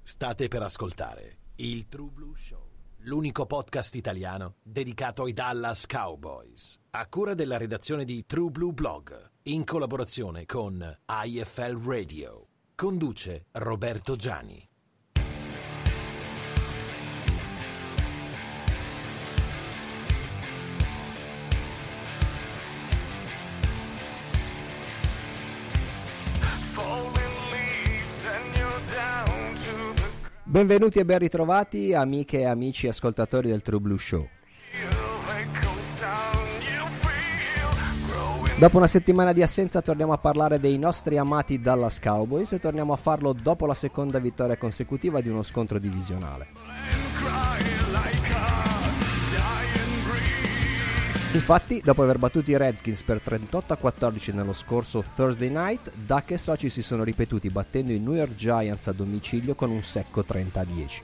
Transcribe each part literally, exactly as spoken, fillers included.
State per ascoltare il True Blue Show, l'unico podcast italiano dedicato ai Dallas Cowboys, a cura della redazione di True Blue Blog, in collaborazione con I F L Radio. Conduce Roberto Gianni. Benvenuti e ben ritrovati amiche e amici ascoltatori del True Blue Show. Dopo una settimana di assenza torniamo a parlare dei nostri amati Dallas Cowboys e torniamo a farlo dopo la seconda vittoria consecutiva di uno scontro divisionale. Infatti, dopo aver battuto i Redskins per trentotto a quattordici nello scorso Thursday Night, Dak e soci si sono ripetuti battendo i New York Giants a domicilio con un secco trenta a dieci.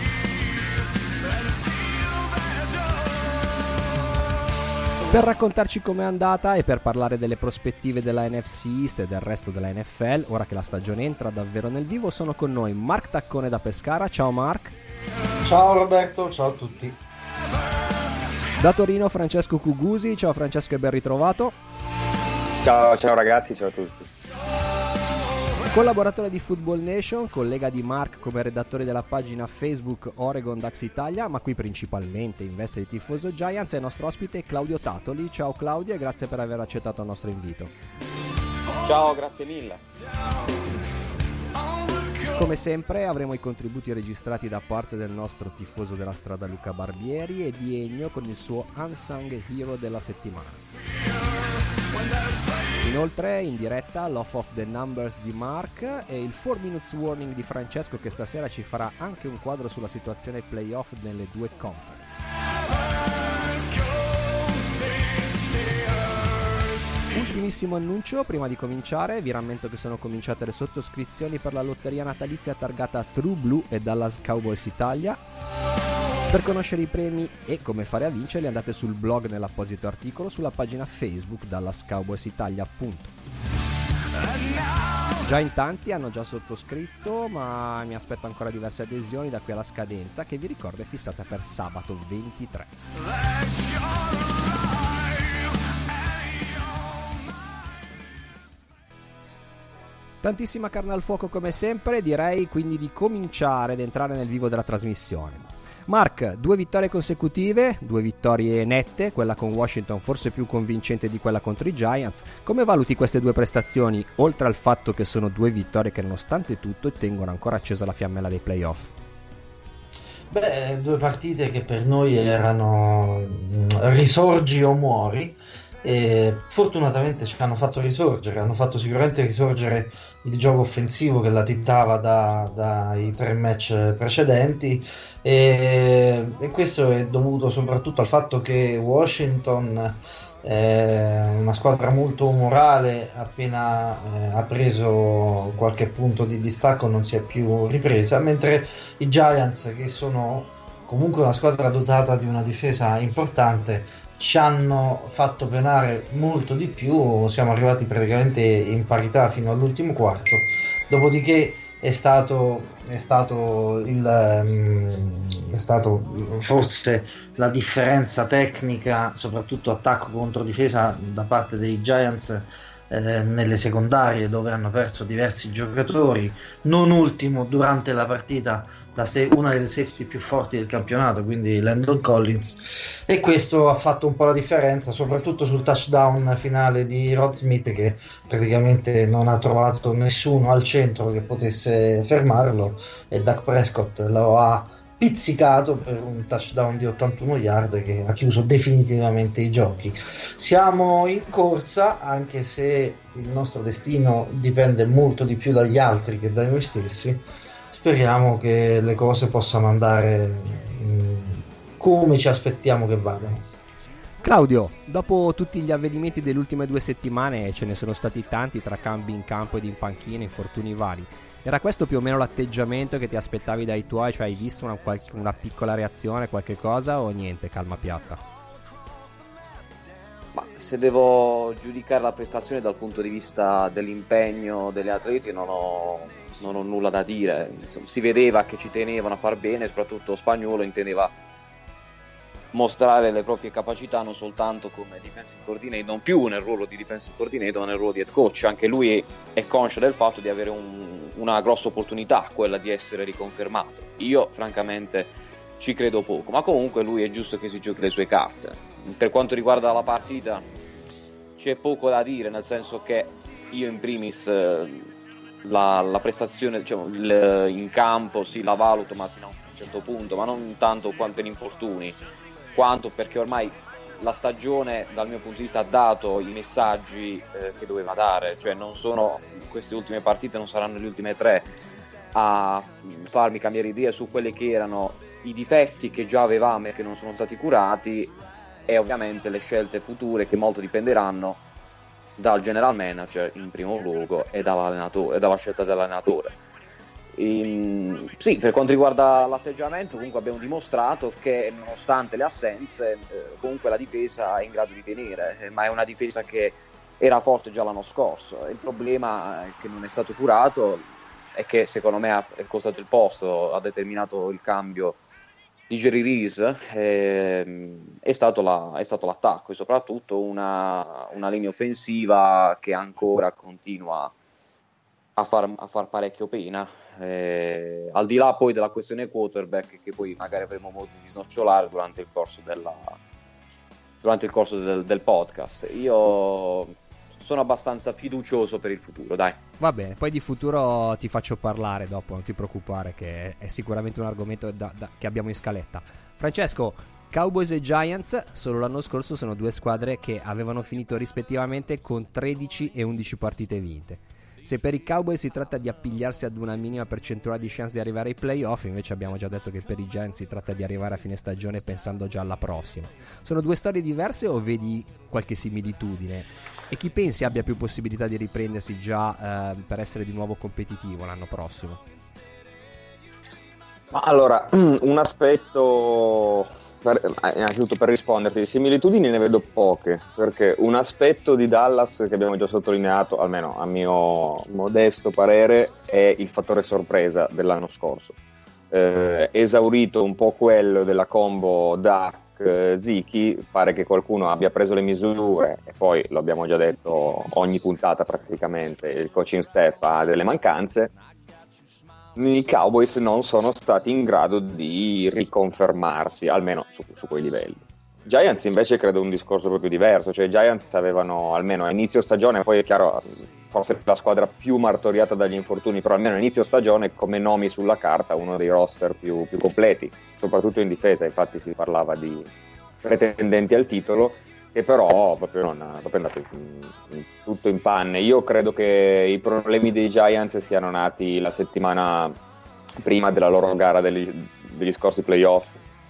Per raccontarci com'è andata e per parlare delle prospettive della N F C East e del resto della N F L, ora che la stagione entra davvero nel vivo, sono con noi Mark Taccone da Pescara. Ciao Mark. Ciao Roberto, ciao a tutti. Da Torino Francesco Cugusi. Ciao Francesco e ben ritrovato. Ciao, ciao ragazzi, ciao a tutti. Collaboratore di Football Nation, collega di Mark come redattore della pagina Facebook Oregon Ducks Italia, ma qui principalmente in veste di tifoso Giants, è il nostro ospite Claudio Tatoli. Ciao Claudio e grazie per aver accettato il nostro invito. Ciao, grazie mille. Come sempre avremo i contributi registrati da parte del nostro tifoso della strada Luca Barbieri e di Ennio con il suo Unsung Hero della settimana. Inoltre in diretta l'Off of the Numbers di Mark e il four minutes warning di Francesco, che stasera ci farà anche un quadro sulla situazione playoff nelle due conference. Ultimissimo annuncio prima di cominciare: vi rammento che sono cominciate le sottoscrizioni per la lotteria natalizia targata True Blue e Dallas Cowboys Italia. Per conoscere i premi e come fare a vincerli andate sul blog nell'apposito articolo sulla pagina Facebook Dallas Cowboys Italia appunto. Già in tanti hanno già sottoscritto, ma mi aspetto ancora diverse adesioni da qui alla scadenza, che vi ricordo è fissata per sabato ventitré. Tantissima carne al fuoco come sempre, direi quindi di cominciare ad entrare nel vivo della trasmissione. Mark, due vittorie consecutive, due vittorie nette, quella con Washington forse più convincente di quella contro i Giants. Come valuti queste due prestazioni, oltre al fatto che sono due vittorie che nonostante tutto tengono ancora accesa la fiammella dei playoff? Beh, due partite che per noi erano risorgi o muori. E fortunatamente ci hanno fatto risorgere, hanno fatto sicuramente risorgere il gioco offensivo che latitava da, dai tre match precedenti e, e questo è dovuto soprattutto al fatto che Washington è una squadra molto umorale, appena eh, ha preso qualche punto di distacco non si è più ripresa, mentre i Giants, che sono comunque una squadra dotata di una difesa importante, ci hanno fatto penare molto di più. Siamo arrivati praticamente in parità fino all'ultimo quarto, dopodiché è stato, è stato, il, è stato forse la differenza tecnica, soprattutto attacco contro difesa da parte dei Giants eh, nelle secondarie, dove hanno perso diversi giocatori, non ultimo durante la partita la se- una delle safety più forti del campionato, quindi Landon Collins, e questo ha fatto un po' la differenza, soprattutto sul touchdown finale di Rod Smith, che praticamente non ha trovato nessuno al centro che potesse fermarlo e Dak Prescott lo ha pizzicato per un touchdown di ottantuno yard che ha chiuso definitivamente i giochi. Siamo in corsa, anche se il nostro destino dipende molto di più dagli altri che da noi stessi. Speriamo che le cose possano andare mh, come ci aspettiamo che vadano. Claudio, dopo tutti gli avvenimenti delle ultime due settimane, ce ne sono stati tanti tra cambi in campo ed in panchina, infortuni vari, era questo più o meno l'atteggiamento che ti aspettavi dai tuoi? Cioè hai visto una, qualche, una piccola reazione, qualche cosa, o niente, calma piatta? Ma se devo giudicare la prestazione dal punto di vista dell'impegno degli atleti, non ho non ho nulla da dire. Insomma, si vedeva che ci tenevano a far bene, soprattutto Spagnuolo intendeva mostrare le proprie capacità non soltanto come defensive coordinator, non più nel ruolo di defensive coordinator, ma nel ruolo di head coach. Anche lui è conscio del fatto di avere un, una grossa opportunità, quella di essere riconfermato. Io francamente ci credo poco, ma comunque lui è giusto che si giochi le sue carte. Per quanto riguarda la partita c'è poco da dire, nel senso che io in primis la, la prestazione, diciamo, il, in campo sì la valuto, ma sino a un certo punto, ma non tanto quanto per infortuni, quanto perché ormai la stagione dal mio punto di vista ha dato i messaggi eh, che doveva dare, cioè non sono queste ultime partite, non saranno le ultime tre a farmi cambiare idea su quelli che erano i difetti che già avevamo e che non sono stati curati, e ovviamente le scelte future che molto dipenderanno dal general manager in primo luogo e dall'allenatore e dalla scelta dell'allenatore. In, sì, per quanto riguarda l'atteggiamento, comunque abbiamo dimostrato che nonostante le assenze eh, comunque la difesa è in grado di tenere, eh, ma è una difesa che era forte già l'anno scorso. Il problema è che non è stato curato e che secondo me ha costato il posto, ha determinato il cambio di Jerry Reese, eh, è, stato la, è stato l'attacco e soprattutto una, una linea offensiva che ancora continua a far, a far parecchio pena, eh, al di là poi della questione quarterback, che poi magari avremo modo di snocciolare durante il corso della durante il corso del, del podcast. Io sono abbastanza fiducioso per il futuro, dai. Va bene, poi di futuro ti faccio parlare dopo, non ti preoccupare, che è sicuramente un argomento da, da, che abbiamo in scaletta. Francesco, Cowboys e Giants solo l'anno scorso sono due squadre che avevano finito rispettivamente con tredici e undici partite vinte. Se per i Cowboys si tratta di appigliarsi ad una minima percentuale di chance di arrivare ai playoff, invece abbiamo già detto che per i Giants si tratta di arrivare a fine stagione pensando già alla prossima. Sono due storie diverse o vedi qualche similitudine? E chi pensi abbia più possibilità di riprendersi già eh, per essere di nuovo competitivo l'anno prossimo? Ma allora, un aspetto, per, innanzitutto per risponderti, di similitudini ne vedo poche, perché un aspetto di Dallas che abbiamo già sottolineato, almeno a mio modesto parere, è il fattore sorpresa dell'anno scorso. Eh, esaurito un po' quello della combo Dak Ziki, pare che qualcuno abbia preso le misure, e poi lo abbiamo già detto ogni puntata praticamente, il coaching staff ha delle mancanze. I Cowboys non sono stati in grado di riconfermarsi, almeno su, su quei livelli. Giants invece credo un discorso proprio diverso, cioè i Giants avevano almeno a inizio stagione, poi è chiaro forse la squadra più martoriata dagli infortuni, però almeno a inizio stagione come nomi sulla carta uno dei roster più, più completi, soprattutto in difesa. Infatti si parlava di pretendenti al titolo, che però proprio non proprio è andato in, in, tutto in panne. Io credo che i problemi dei Giants siano nati la settimana prima della loro gara degli, degli scorsi playoff,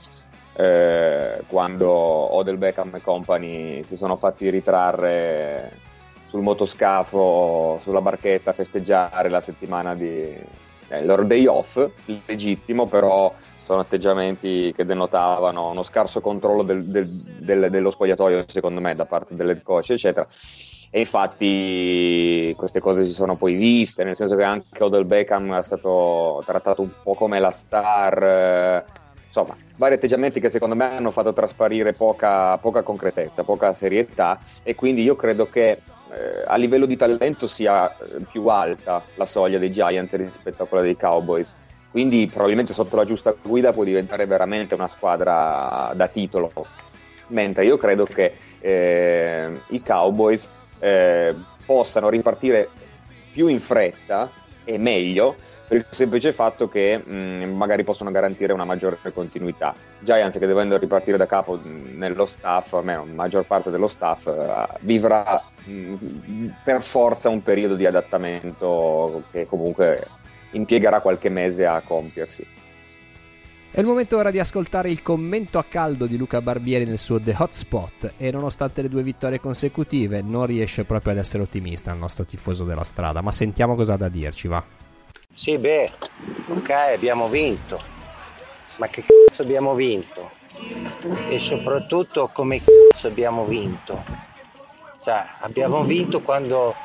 eh, quando Odell Beckham e company si sono fatti ritrarre sul motoscafo, sulla barchetta a festeggiare la settimana di eh, il loro day off, legittimo, però sono atteggiamenti che denotavano uno scarso controllo del, del, del, dello spogliatoio, secondo me, da parte dell'head coach, eccetera. E infatti queste cose si sono poi viste, nel senso che anche Odell Beckham è stato trattato un po' come la star, eh, insomma, vari atteggiamenti che secondo me hanno fatto trasparire poca, poca concretezza, poca serietà, e quindi io credo che eh, a livello di talento sia più alta la soglia dei Giants rispetto a quella dei Cowboys. Quindi probabilmente sotto la giusta guida può diventare veramente una squadra da titolo, mentre io credo che eh, i Cowboys eh, possano ripartire più in fretta e meglio, per il semplice fatto che mh, magari possono garantire una maggiore continuità. Giants, che dovendo ripartire da capo mh, nello staff, almeno la maggior parte dello staff, uh, vivrà mh, per forza un periodo di adattamento che comunque impiegherà qualche mese a compiersi. È il momento ora di ascoltare il commento a caldo di Luca Barbieri nel suo The Hotspot, e nonostante le due vittorie consecutive non riesce proprio ad essere ottimista il nostro tifoso della strada, ma sentiamo cosa ha da dirci, va. Sì, beh, ok, abbiamo vinto, ma che cazzo abbiamo vinto? E soprattutto come cazzo abbiamo vinto? Cioè, abbiamo vinto quando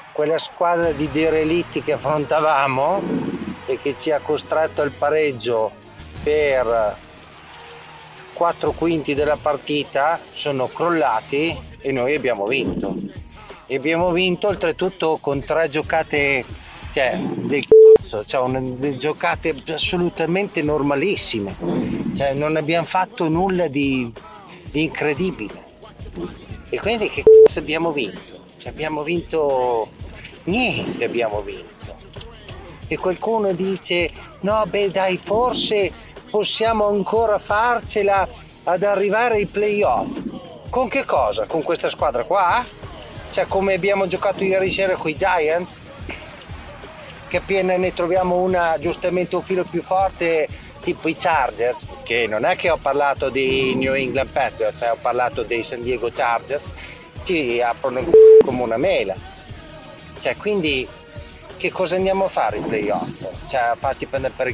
quella squadra di derelitti che affrontavamo e che ci ha costretto al pareggio per quattro quinti della partita sono crollati e noi abbiamo vinto. E abbiamo vinto oltretutto con tre giocate, cioè del cazzo, cioè un, delle giocate assolutamente normalissime, cioè non abbiamo fatto nulla di, di incredibile. E quindi che cazzo abbiamo vinto? Cioè abbiamo vinto niente, abbiamo vinto. E qualcuno dice no beh dai, forse possiamo ancora farcela ad arrivare ai playoff. Con che cosa? Con questa squadra qua? Cioè come abbiamo giocato ieri sera con i Giants, che appena ne troviamo una giustamente un filo più forte tipo i Chargers, che non è che ho parlato di New England Patriots, ho parlato dei San Diego Chargers, ci aprono il c***o come una mela. Cioè quindi che cosa andiamo a fare i playoff? Cioè a farci prendere per il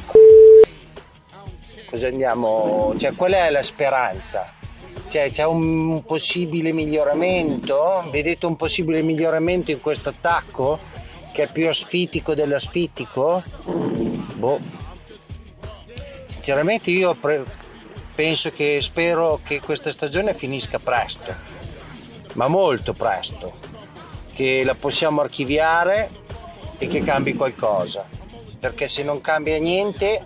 c***o? Cosa andiamo, cioè qual è la speranza? Cioè, c'è un possibile miglioramento? Vedete un possibile miglioramento in questo attacco che è più asfittico dell'asfittico? Boh. Sinceramente io pre- penso che spero che questa stagione finisca presto, ma molto presto, che la possiamo archiviare e che cambi qualcosa, perché se non cambia niente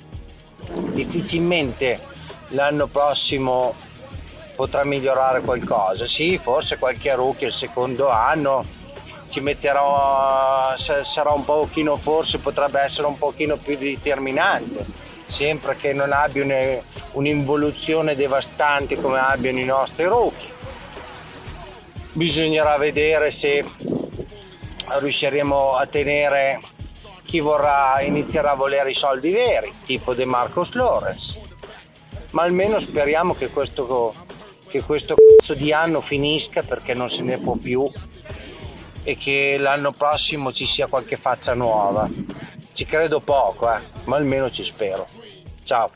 difficilmente l'anno prossimo potrà migliorare qualcosa. Sì, forse qualche rookie il secondo anno ci metterò, sarà un pochino, forse potrebbe essere un pochino più determinante, sempre che non abbia un'involuzione devastante come abbiano i nostri rookie. Bisognerà vedere se riusciremo a tenere chi vorrà, inizierà a volere i soldi veri, tipo De Marcos Lawrence, ma almeno speriamo che questo che questo cazzo di anno finisca, perché non se ne può più, e che l'anno prossimo ci sia qualche faccia nuova. Ci credo poco, eh, ma almeno ci spero. Ciao.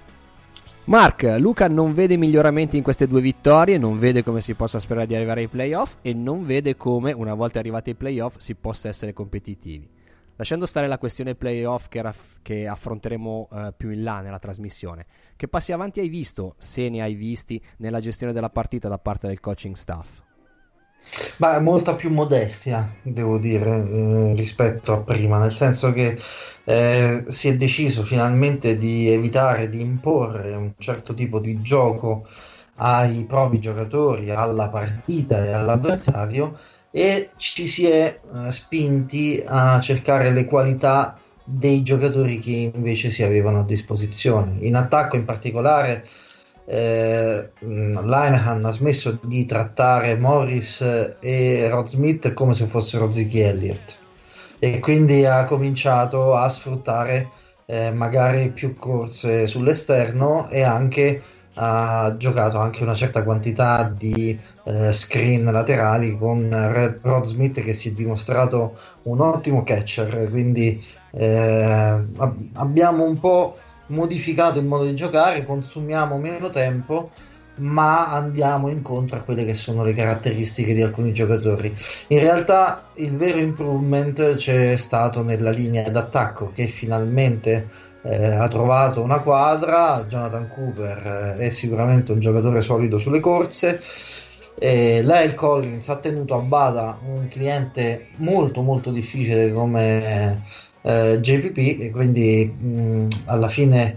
Mark, Luca non vede miglioramenti in queste due vittorie, non vede come si possa sperare di arrivare ai playoff e non vede come, una volta arrivati ai playoff, si possa essere competitivi. Lasciando stare la questione playoff che, raff- che affronteremo uh, più in là nella trasmissione, che passi avanti hai visto, se ne hai visti, nella gestione della partita da parte del coaching staff? Beh, molta più modestia, devo dire, eh, rispetto a prima, nel senso che eh, si è deciso finalmente di evitare di imporre un certo tipo di gioco ai propri giocatori, alla partita e all'avversario, e ci si è uh, spinti a cercare le qualità dei giocatori che invece si avevano a disposizione. In attacco in particolare eh, Linehan ha smesso di trattare Morris e Rod Smith come se fossero Ziggy Elliott e quindi ha cominciato a sfruttare eh, magari più corse sull'esterno, e anche ha giocato anche una certa quantità di eh, screen laterali con Red, Rod Smith, che si è dimostrato un ottimo catcher, quindi eh, ab- abbiamo un po' modificato il modo di giocare, consumiamo meno tempo ma andiamo incontro a quelle che sono le caratteristiche di alcuni giocatori. In realtà il vero improvement c'è stato nella linea d'attacco, che finalmente Eh, ha trovato una quadra. Jonathan Cooper eh, è sicuramente un giocatore solido sulle corse. eh, Lyle Collins ha tenuto a bada un cliente molto molto difficile come eh, J P P, e quindi mh, alla fine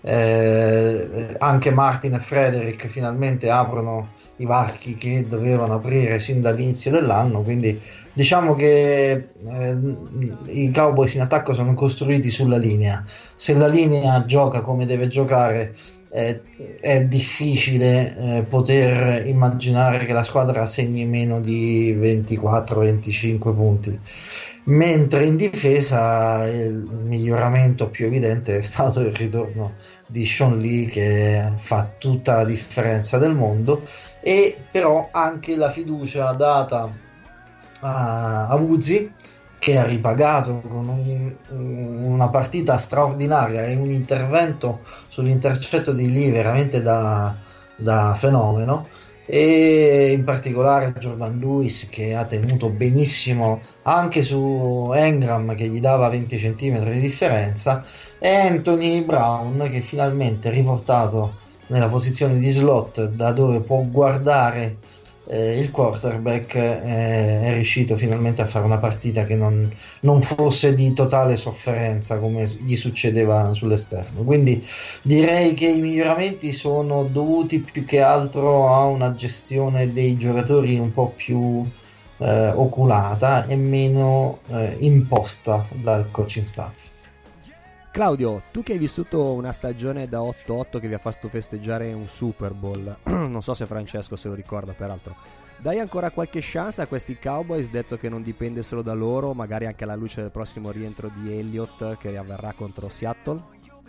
eh, anche Martin e Frederick finalmente aprono i varchi che dovevano aprire sin dall'inizio dell'anno. Quindi diciamo che eh, i Cowboys in attacco sono costruiti sulla linea. Se la linea gioca come deve giocare, eh, è difficile eh, poter immaginare che la squadra segni meno di ventiquattro venticinque punti. Mentre in difesa il miglioramento più evidente è stato il ritorno di Sean Lee, che fa tutta la differenza del mondo, e però anche la fiducia data a, a Uzi, che ha ripagato con un, una partita straordinaria e un intervento sull'intercetto di Lee veramente da, da fenomeno, e in particolare Jordan Lewis, che ha tenuto benissimo anche su Engram, che gli dava venti centimetri di differenza, e Anthony Brown, che finalmente è riportato nella posizione di slot da dove può guardare eh, il quarterback, eh, è riuscito finalmente a fare una partita che non, non fosse di totale sofferenza come gli succedeva sull'esterno. Quindi direi che i miglioramenti sono dovuti più che altro a una gestione dei giocatori un po' più eh, oculata e meno eh, imposta dal coaching staff. Claudio, tu che hai vissuto una stagione da otto otto che vi ha fatto festeggiare un Super Bowl, non so se Francesco se lo ricorda peraltro, dai ancora qualche chance a questi Cowboys, detto che non dipende solo da loro, magari anche alla luce del prossimo rientro di Elliott che avverrà contro Seattle?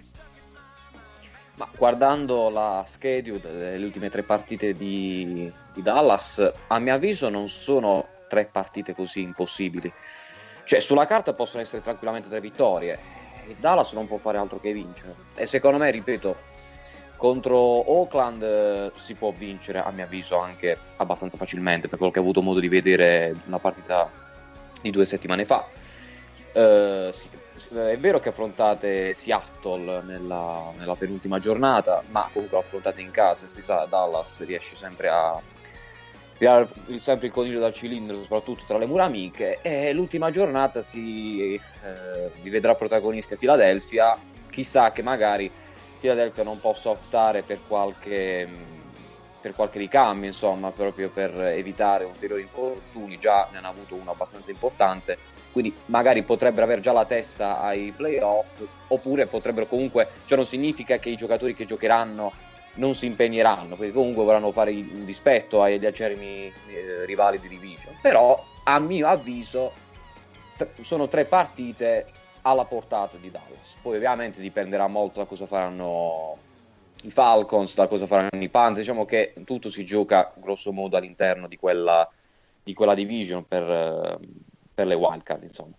Ma guardando la schedule delle ultime tre partite di, di Dallas, a mio avviso non sono tre partite così impossibili. Cioè, sulla carta possono essere tranquillamente tre vittorie. Dallas non può fare altro che vincere, e secondo me, ripeto, contro Oakland eh, si può vincere, a mio avviso, anche abbastanza facilmente, per quello che ho avuto modo di vedere una partita di due settimane fa. Eh, sì, è vero che affrontate Seattle nella, nella penultima giornata, ma comunque affrontate in casa, si sa, Dallas riesce sempre a tirare sempre il coniglio dal cilindro, soprattutto tra le mura amiche, e l'ultima giornata si eh, vi vedrà protagonisti a Philadelphia. Chissà che magari Philadelphia non possa optare per qualche per qualche ricambio, insomma, proprio per evitare ulteriori infortuni. Già ne hanno avuto uno abbastanza importante, quindi magari potrebbero avere già la testa ai playoff, oppure potrebbero comunque, cioè non significa che i giocatori che giocheranno non si impegneranno, perché comunque vorranno fare un dispetto agli acerrimi eh, rivali di division. Però a mio avviso t- sono tre partite alla portata di Dallas. Poi ovviamente dipenderà molto da cosa faranno i Falcons, da cosa faranno i Panthers. Diciamo che tutto si gioca grosso modo all'interno di quella, di quella division per, per le wildcard, insomma.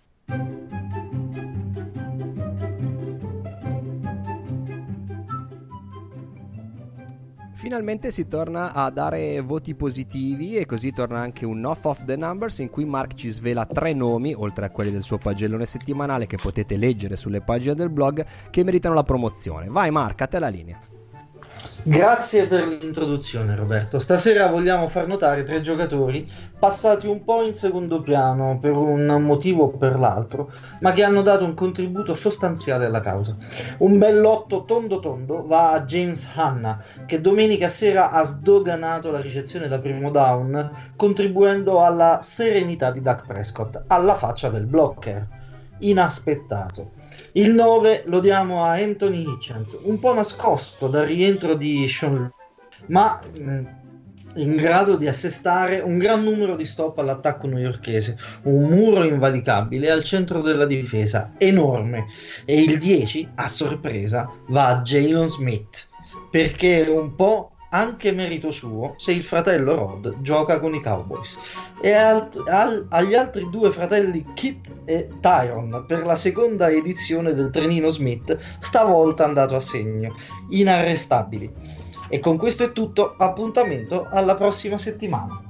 Finalmente si torna a dare voti positivi, e così torna anche un Off of the Numbers, in cui Mark ci svela tre nomi, oltre a quelli del suo pagellone settimanale che potete leggere sulle pagine del blog, che meritano la promozione. Vai Mark, a te la linea. Grazie per l'introduzione, Roberto. Stasera vogliamo far notare tre giocatori passati un po' in secondo piano per un motivo o per l'altro, ma che hanno dato un contributo sostanziale alla causa. Un bell'otto tondo tondo va a James Hanna, che domenica sera ha sdoganato la ricezione da primo down, contribuendo alla serenità di Dak Prescott, alla faccia del blocker. Inaspettato. Il nove lo diamo a Anthony Hitchens, un po' nascosto dal rientro di Sean, ma mh, in grado di assestare un gran numero di stop all'attacco newyorkese, un muro invalicabile al centro della difesa, enorme. E il dieci, a sorpresa, va a Jalen Smith, perché un po' anche merito suo se il fratello Rod gioca con i Cowboys, e alt- al- agli altri due fratelli Kit e Tyron per la seconda edizione del trenino Smith, stavolta andato a segno, inarrestabili. E con questo è tutto, appuntamento alla prossima settimana.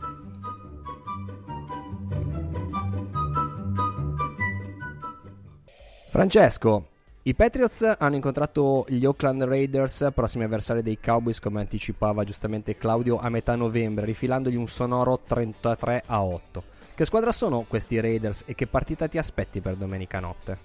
Francesco, i Patriots hanno incontrato gli Oakland Raiders, prossimi avversari dei Cowboys, come anticipava giustamente Claudio, a metà novembre, rifilandogli un sonoro trentatré a otto. Che squadra sono questi Raiders e che partita ti aspetti per domenica notte?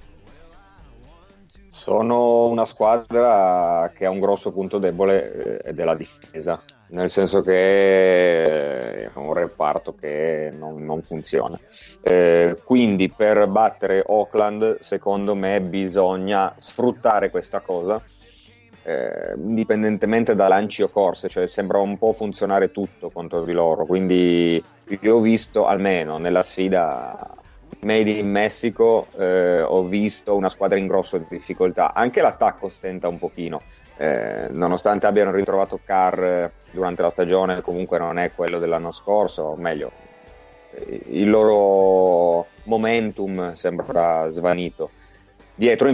Sono una squadra che ha un grosso punto debole eh, della difesa, nel senso che è un reparto che non, non funziona. Eh, quindi per battere Oakland, secondo me, bisogna sfruttare questa cosa, eh, indipendentemente da lanci o corse, cioè sembra un po' funzionare tutto contro di loro. Quindi io ho visto, almeno nella sfida Made in Messico, eh, ho visto una squadra in grossa difficoltà. Anche l'attacco stenta un pochino, eh, nonostante abbiano ritrovato Carr durante la stagione, comunque non è quello dell'anno scorso, o meglio, il loro momentum sembra svanito. Dietro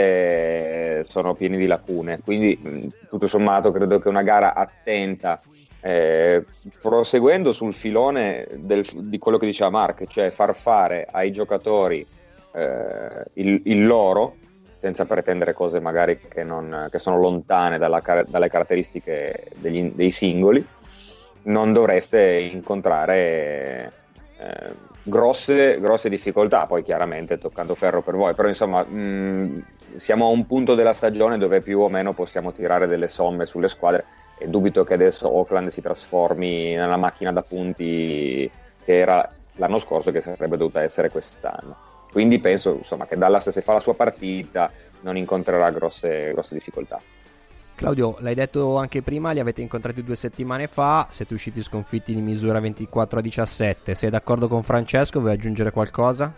invece sono pieni di lacune, quindi tutto sommato credo che una gara attenta Eh, proseguendo sul filone del, di quello che diceva Mark, cioè far fare ai giocatori eh, il, il loro, senza pretendere cose magari che, non, che sono lontane dalla, dalle caratteristiche degli, dei singoli, non dovreste incontrare eh, grosse, grosse difficoltà, poi chiaramente toccando ferro per voi, però insomma mh, siamo a un punto della stagione dove più o meno possiamo tirare delle somme sulle squadre, e dubito che adesso Oakland si trasformi nella macchina da punti che era l'anno scorso, che sarebbe dovuta essere quest'anno. Quindi penso insomma che Dallas, se fa la sua partita, non incontrerà grosse, grosse difficoltà. Claudio, l'hai detto anche prima, li avete incontrati due settimane fa, siete usciti sconfitti di misura ventiquattro a diciassette. Sei d'accordo con Francesco? Vuoi aggiungere qualcosa?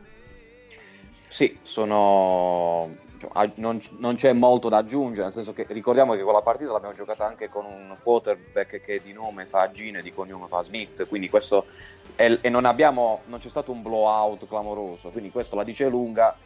Sì, sono... Non, non c'è molto da aggiungere, nel senso che ricordiamo che quella partita l'abbiamo giocata anche con un quarterback che di nome fa Gene e di cognome fa Smith, quindi questo è, e non abbiamo non c'è stato un blowout clamoroso, quindi questo la dice lunga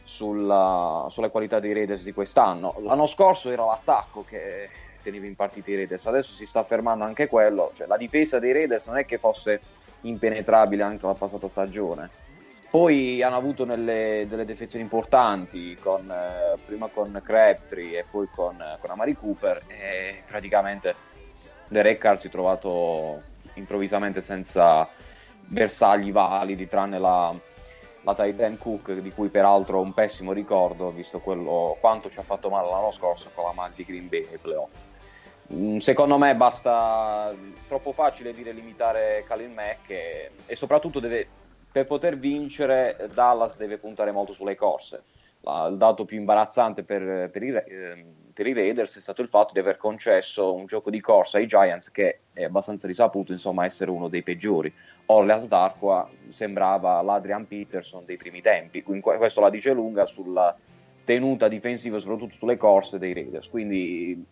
sulla, sulle qualità dei Raiders di quest'anno. L'anno scorso era l'attacco che teneva in partita i Raiders, adesso si sta fermando anche quello, cioè la difesa dei Raiders non è che fosse impenetrabile anche la passata stagione. Poi hanno avuto nelle, delle defezioni importanti, con, eh, prima con Crabtree e poi con, con Amari Cooper, e praticamente Derek Carr si è trovato improvvisamente senza bersagli validi, tranne la, la tight end Cook, di cui peraltro ho un pessimo ricordo, visto quello, quanto ci ha fatto male l'anno scorso con la maglia di Green Bay ai playoff. Secondo me basta, troppo facile dire limitare Khalil Mack e, e soprattutto deve... Per poter vincere, Dallas deve puntare molto sulle corse. La, il dato più imbarazzante per, per, i, eh, per i Raiders è stato il fatto di aver concesso un gioco di corsa ai Giants che è abbastanza risaputo, insomma, essere uno dei peggiori. Orleans Darkwa sembrava l'Adrian Peterson dei primi tempi, quindi questo la dice lunga sulla tenuta difensiva, soprattutto sulle corse dei Raiders. Quindi,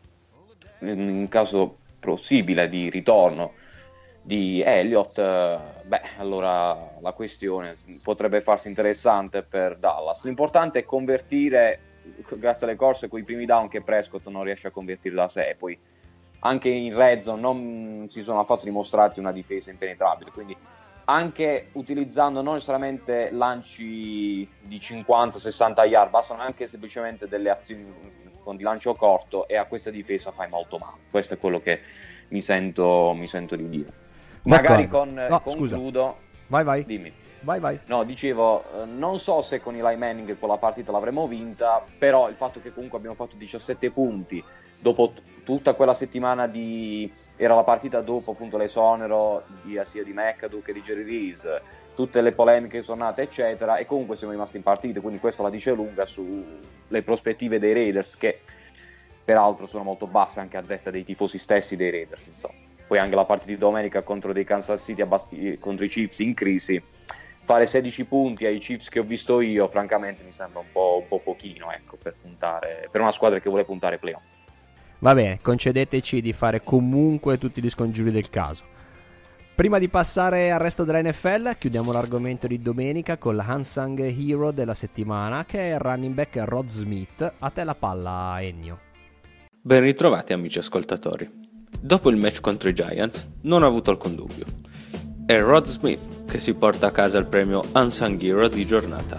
in caso possibile di ritorno di Elliott, beh, allora la questione potrebbe farsi interessante per Dallas. L'importante è convertire, grazie alle corse, quei primi down che Prescott non riesce a convertire da sé. Poi anche in red zone non si sono affatto dimostrati una difesa impenetrabile, quindi anche utilizzando non necessariamente lanci di cinquanta sessanta yard, bastano anche semplicemente delle azioni con di lancio corto, e a questa difesa fai molto male. Questo è quello che mi sento, mi sento di dire. Magari con, no, concludo. Scusa. Vai, vai. Dimmi. Vai, vai. No, dicevo, non so se con Eli Manning quella partita l'avremmo vinta, però il fatto che comunque abbiamo fatto diciassette punti dopo t- tutta quella settimana di... era la partita dopo appunto l'esonero di, sia di McAdoo che di Jerry Reese, tutte le polemiche che sono nate eccetera, e comunque siamo rimasti in partita, quindi questo la dice lunga sulle prospettive dei Raiders, che peraltro sono molto basse anche a detta dei tifosi stessi dei Raiders, insomma. Poi anche la partita di domenica contro dei Kansas City abbast- contro i Chiefs in crisi, fare sedici punti ai Chiefs che ho visto io francamente mi sembra un po', un po' pochino, ecco, per puntare, per una squadra che vuole puntare ai playoff. Va bene, concedeteci di fare comunque tutti gli scongiuri del caso. Prima di passare al resto della N F L, chiudiamo l'argomento di domenica con la Unsung Hero della settimana, che è il running back Rod Smith. A te la palla, Ennio. Ben ritrovati amici ascoltatori. Dopo il match contro i Giants non ho avuto alcun dubbio. È Rod Smith che si porta a casa il premio Unsung Hero di giornata.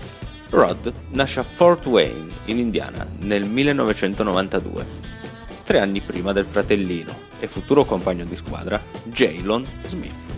Rod nasce a Fort Wayne, in Indiana, nel millenovecentonovantadue, tre anni prima del fratellino e futuro compagno di squadra Jalen Smith.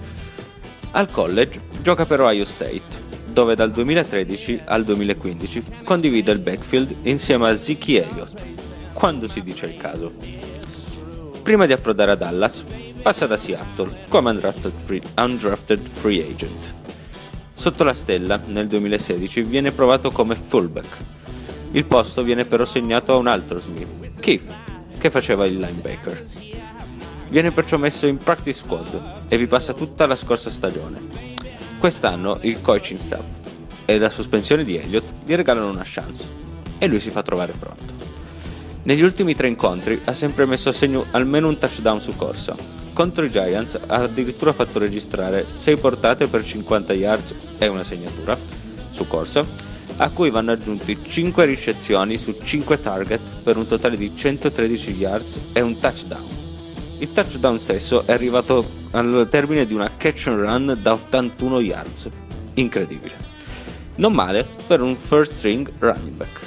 Al college gioca per Ohio State, dove dal duemilatredici al duemilaquindici condivide il backfield insieme a Zeke Elliott, quando si dice il caso. Prima di approdare a Dallas, passa da Seattle come undrafted free, undrafted free agent. Sotto la stella, nel duemilasedici, viene provato come fullback. Il posto viene però segnato a un altro Smith, Keith, che faceva il linebacker. Viene perciò messo in practice squad e vi passa tutta la scorsa stagione. Quest'anno il coaching staff e la sospensione di Elliott gli regalano una chance e lui si fa trovare pronto. Negli ultimi tre incontri ha sempre messo a segno almeno un touchdown su corsa. Contro i Giants ha addirittura fatto registrare sei portate per cinquanta yards e una segnatura su corsa, a cui vanno aggiunti cinque ricezioni su cinque target per un totale di centotredici yards e un touchdown. Il touchdown stesso è arrivato al termine di una catch and run da ottantuno yards. Incredibile. Non male per un first string running back.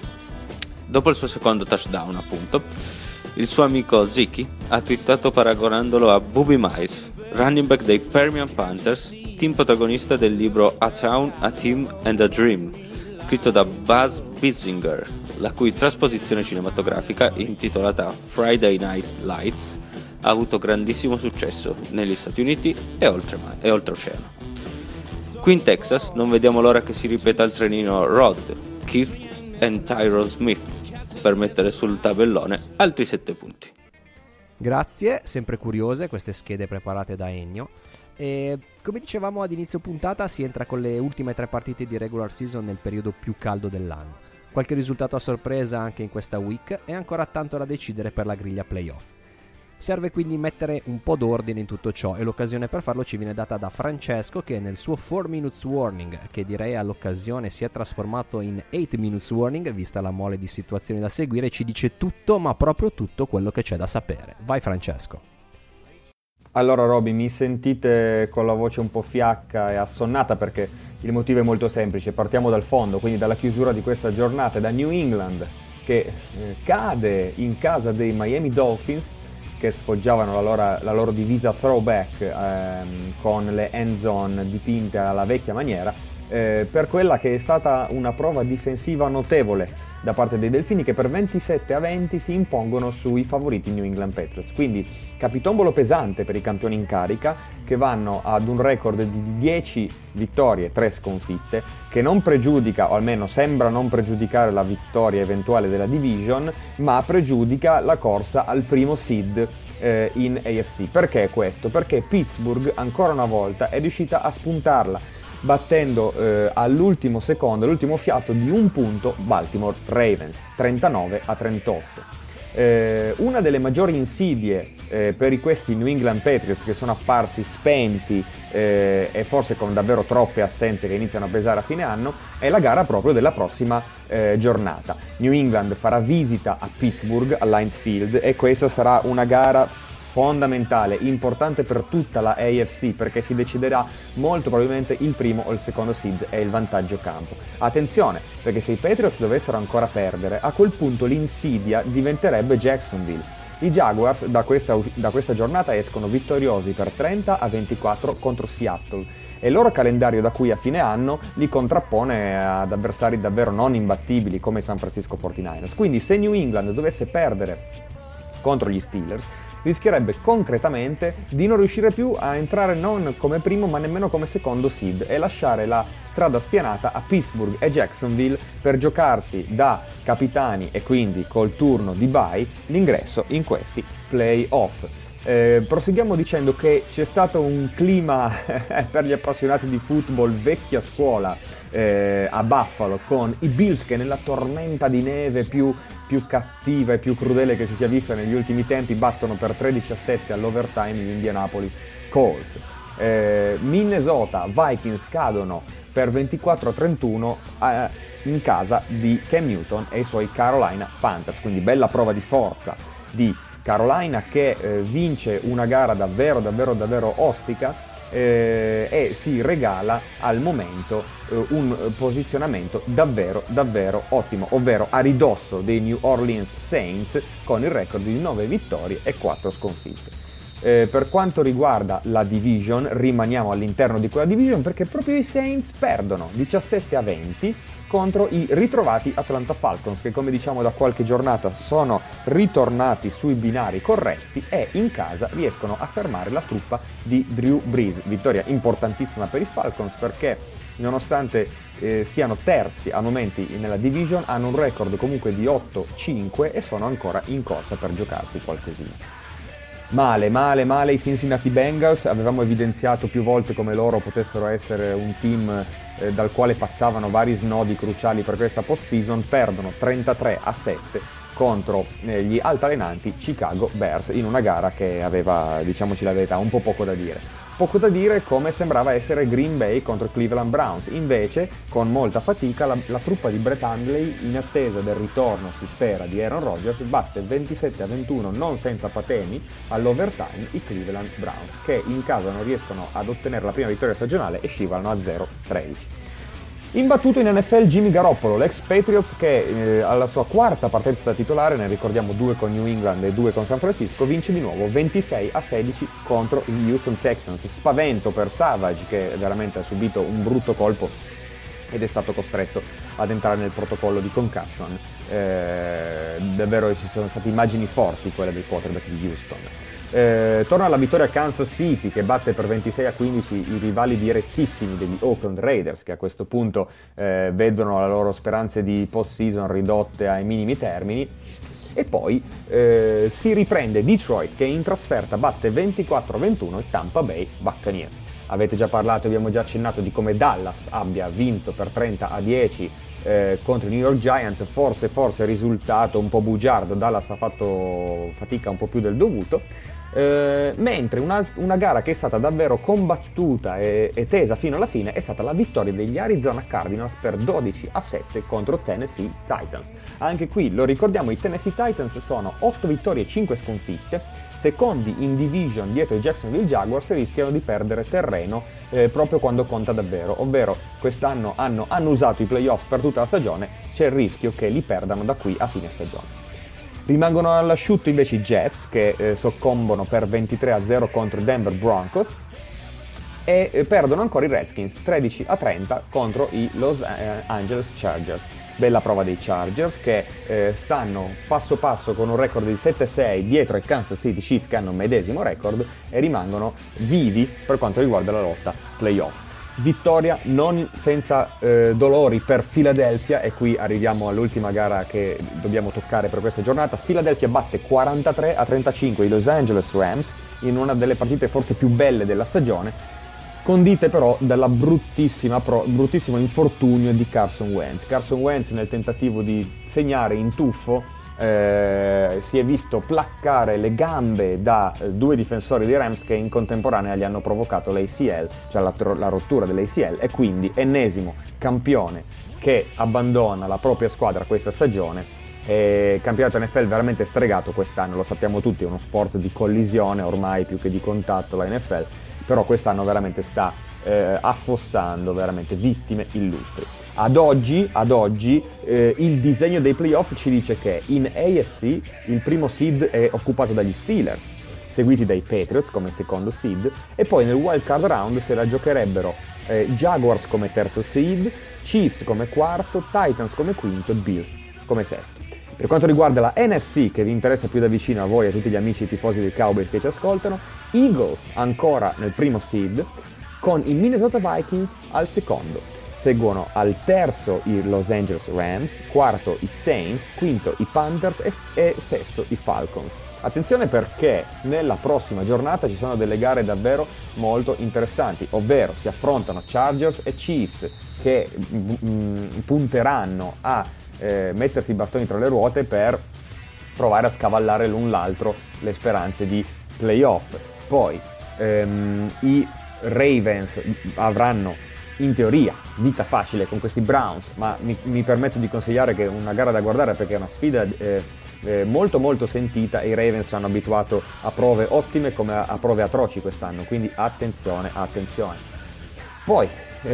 Dopo il suo secondo touchdown, appunto, il suo amico Ziki ha twittato paragonandolo a Bobby Miles, running back dei Permian Panthers, team protagonista del libro A Town, A Team and a Dream, scritto da Buzz Bissinger, la cui trasposizione cinematografica, intitolata Friday Night Lights, ha avuto grandissimo successo negli Stati Uniti e, oltre, e oltreoceano. Qui in Texas non vediamo l'ora che si ripeta il trenino Rod, Keith e Tyron Smith per mettere sul tabellone altri sette punti. Grazie, sempre curiose queste schede preparate da Ennio. E come dicevamo ad inizio puntata, si entra con le ultime tre partite di regular season nel periodo più caldo dell'anno. Qualche risultato a sorpresa anche in questa week e ancora tanto da decidere per la griglia playoff. Serve quindi mettere un po' d'ordine in tutto ciò e l'occasione per farlo ci viene data da Francesco, che nel suo four minutes warning, che direi all'occasione si è trasformato in eight minutes warning vista la mole di situazioni da seguire, ci dice tutto, ma proprio tutto quello che c'è da sapere. Vai Francesco. Allora Roby, mi sentite con la voce un po' fiacca e assonnata perché il motivo è molto semplice. Partiamo dal fondo, quindi dalla chiusura di questa giornata, da New England che eh, cade in casa dei Miami Dolphins, che sfoggiavano la loro, la loro divisa throwback ehm, con le end zone dipinte alla vecchia maniera, eh, per quella che è stata una prova difensiva notevole da parte dei Delfini, che per ventisette a venti si impongono sui favoriti New England Patriots. Quindi capitombolo pesante per i campioni in carica, che vanno ad un record di dieci vittorie, tre sconfitte, che non pregiudica, o almeno sembra non pregiudicare la vittoria eventuale della division, ma pregiudica la corsa al primo seed eh, in A F C. Perché questo? Perché Pittsburgh ancora una volta è riuscita a spuntarla, battendo eh, all'ultimo secondo, all'ultimo fiato di un punto Baltimore Ravens, trentanove a trentotto. Eh, una delle maggiori insidie eh, per questi New England Patriots, che sono apparsi spenti eh, e forse con davvero troppe assenze che iniziano a pesare a fine anno, è la gara proprio della prossima eh, giornata. New England farà visita a Pittsburgh, all'Heinz Field, e questa sarà una gara fondamentale, importante per tutta la A F C, perché si deciderà molto probabilmente il primo o il secondo seed e il vantaggio campo. Attenzione, perché se i Patriots dovessero ancora perdere, a quel punto l'insidia diventerebbe Jacksonville. I Jaguars da questa, da questa giornata escono vittoriosi per trenta a ventiquattro contro Seattle, e il loro calendario da qui a fine anno li contrappone ad avversari davvero non imbattibili come i San Francisco quarantanovers. Quindi se New England dovesse perdere contro gli Steelers, rischierebbe concretamente di non riuscire più a entrare non come primo ma nemmeno come secondo seed e lasciare la strada spianata a Pittsburgh e Jacksonville per giocarsi da capitani e quindi col turno di bye l'ingresso in questi playoff. Eh, proseguiamo dicendo che c'è stato un clima per gli appassionati di football vecchia scuola eh, a Buffalo, con i Bills che nella tormenta di neve più più cattiva e più crudele che si sia vista negli ultimi tempi battono per tredici a sette all'overtime gli Indianapolis Colts. Eh, Minnesota Vikings cadono per ventiquattro a trentuno eh, in casa di Cam Newton e i suoi Carolina Panthers, quindi bella prova di forza di Carolina che eh, vince una gara davvero davvero davvero ostica eh, e si regala al momento eh, un posizionamento davvero davvero ottimo, ovvero a ridosso dei New Orleans Saints con il record di nove vittorie e quattro sconfitte. Eh, per quanto riguarda la division, rimaniamo all'interno di quella division perché proprio i Saints perdono diciassette a venti contro i ritrovati Atlanta Falcons, che come diciamo da qualche giornata sono ritornati sui binari corretti e in casa riescono a fermare la truppa di Drew Brees. Vittoria importantissima per i Falcons perché nonostante eh, siano terzi a momenti nella division hanno un record comunque di otto cinque e sono ancora in corsa per giocarsi qualcosina. Male, male, male i Cincinnati Bengals. Avevamo evidenziato più volte come loro potessero essere un team eh, dal quale passavano vari snodi cruciali per questa post-season. Perdono trentatré a sette contro eh, gli altalenanti Chicago Bears in una gara che aveva, diciamoci la verità, un po' poco da dire. poco da dire come sembrava essere Green Bay contro Cleveland Browns. Invece, con molta fatica, la, la truppa di Brett Hundley, in attesa del ritorno, si spera, di Aaron Rodgers, batte ventisette a ventuno, non senza patemi, all'overtime i Cleveland Browns, che in casa non riescono ad ottenere la prima vittoria stagionale e scivolano a zero tredici. Imbattuto in N F L Jimmy Garoppolo, l'ex Patriots che eh, alla sua quarta partenza da titolare, ne ricordiamo due con New England e due con San Francisco, vince di nuovo ventisei a sedici contro gli Houston Texans. Spavento per Savage, che veramente ha subito un brutto colpo ed è stato costretto ad entrare nel protocollo di concussion. Eh, davvero ci sono state immagini forti quelle del quarterback di Houston. Eh, torna alla vittoria Kansas City, che batte per ventisei a quindici i rivali direttissimi degli Oakland Raiders, che a questo punto eh, vedono le loro speranze di post-season ridotte ai minimi termini. E poi eh, si riprende Detroit, che in trasferta batte ventiquattro a ventuno i Tampa Bay Buccaneers. Avete già parlato, abbiamo già accennato di come Dallas abbia vinto per trenta a dieci eh, contro i New York Giants. Forse, forse risultato un po' bugiardo, Dallas ha fatto fatica un po' più del dovuto. Eh, mentre una, una gara che è stata davvero combattuta e, e tesa fino alla fine è stata la vittoria degli Arizona Cardinals per dodici a sette contro Tennessee Titans. Anche qui lo ricordiamo, i Tennessee Titans sono otto vittorie e cinque sconfitte, secondi in division dietro i Jacksonville Jaguars, e rischiano di perdere terreno eh, proprio quando conta davvero, ovvero quest'anno hanno, hanno usato i playoff per tutta la stagione, c'è il rischio che li perdano da qui a fine stagione. Rimangono all'asciutto invece i Jets, che eh, soccombono per ventitré a zero contro i Denver Broncos, e eh, perdono ancora i Redskins tredici a trenta contro i Los Angeles Chargers. Bella prova dei Chargers, che eh, stanno passo passo con un record di sette a sei dietro ai Kansas City Chiefs, che hanno un medesimo record, e rimangono vivi per quanto riguarda la lotta playoff. Vittoria non senza eh, dolori per Philadelphia, e qui arriviamo all'ultima gara che dobbiamo toccare per questa giornata. Philadelphia batte quarantatré a trentacinque i Los Angeles Rams in una delle partite forse più belle della stagione, condite però dalla bruttissima pro, bruttissimo infortunio di Carson Wentz. Carson Wentz, nel tentativo di segnare in tuffo, Eh, si è visto placcare le gambe da eh, due difensori dei Rams, che in contemporanea gli hanno provocato l'A C L, cioè la, la rottura dell'A C L, e quindi ennesimo campione che abbandona la propria squadra questa stagione. E campionato N F L veramente stregato quest'anno, lo sappiamo tutti, è uno sport di collisione ormai più che di contatto la N F L, però quest'anno veramente sta eh, affossando veramente vittime illustri. Ad oggi, ad oggi eh, il disegno dei playoff ci dice che in A F C il primo seed è occupato dagli Steelers, seguiti dai Patriots come secondo seed, e poi nel wild card round se la giocherebbero eh, Jaguars come terzo seed, Chiefs come quarto, Titans come quinto e Bills come sesto. Per quanto riguarda la N F C, che vi interessa più da vicino a voi e a tutti gli amici tifosi dei Cowboys che ci ascoltano, Eagles ancora nel primo seed, con i Minnesota Vikings al secondo. Seguono al terzo i Los Angeles Rams, quarto i Saints, quinto i Panthers e, e sesto i Falcons. Attenzione, perché nella prossima giornata ci sono delle gare davvero molto interessanti, ovvero si affrontano Chargers e Chiefs, che mh, punteranno a eh, mettersi i bastoni tra le ruote per provare a scavallare l'un l'altro le speranze di playoff. Poi ehm, i Ravens avranno in teoria vita facile con questi Browns, ma mi, mi permetto di consigliare che è una gara da guardare, perché è una sfida eh, eh, molto molto sentita, e i Ravens hanno abituato a prove ottime come a, a prove atroci quest'anno, quindi attenzione, attenzione. Poi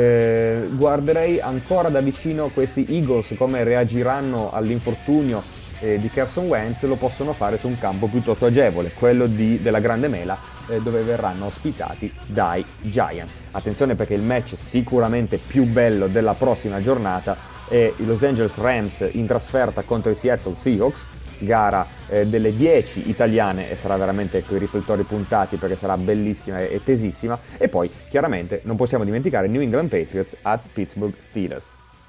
eh, guarderei ancora da vicino questi Eagles, come reagiranno all'infortunio eh, di Carson Wentz. Lo possono fare su un campo piuttosto agevole, quello di, della Grande Mela, eh, dove verranno ospitati dai Giants. Attenzione, perché il match sicuramente più bello della prossima giornata è i Los Angeles Rams in trasferta contro i Seattle Seahawks, gara eh, delle dieci italiane, e sarà veramente coi riflettori puntati perché sarà bellissima e, e tesissima. E poi chiaramente non possiamo dimenticare New England Patriots at Pittsburgh Steelers.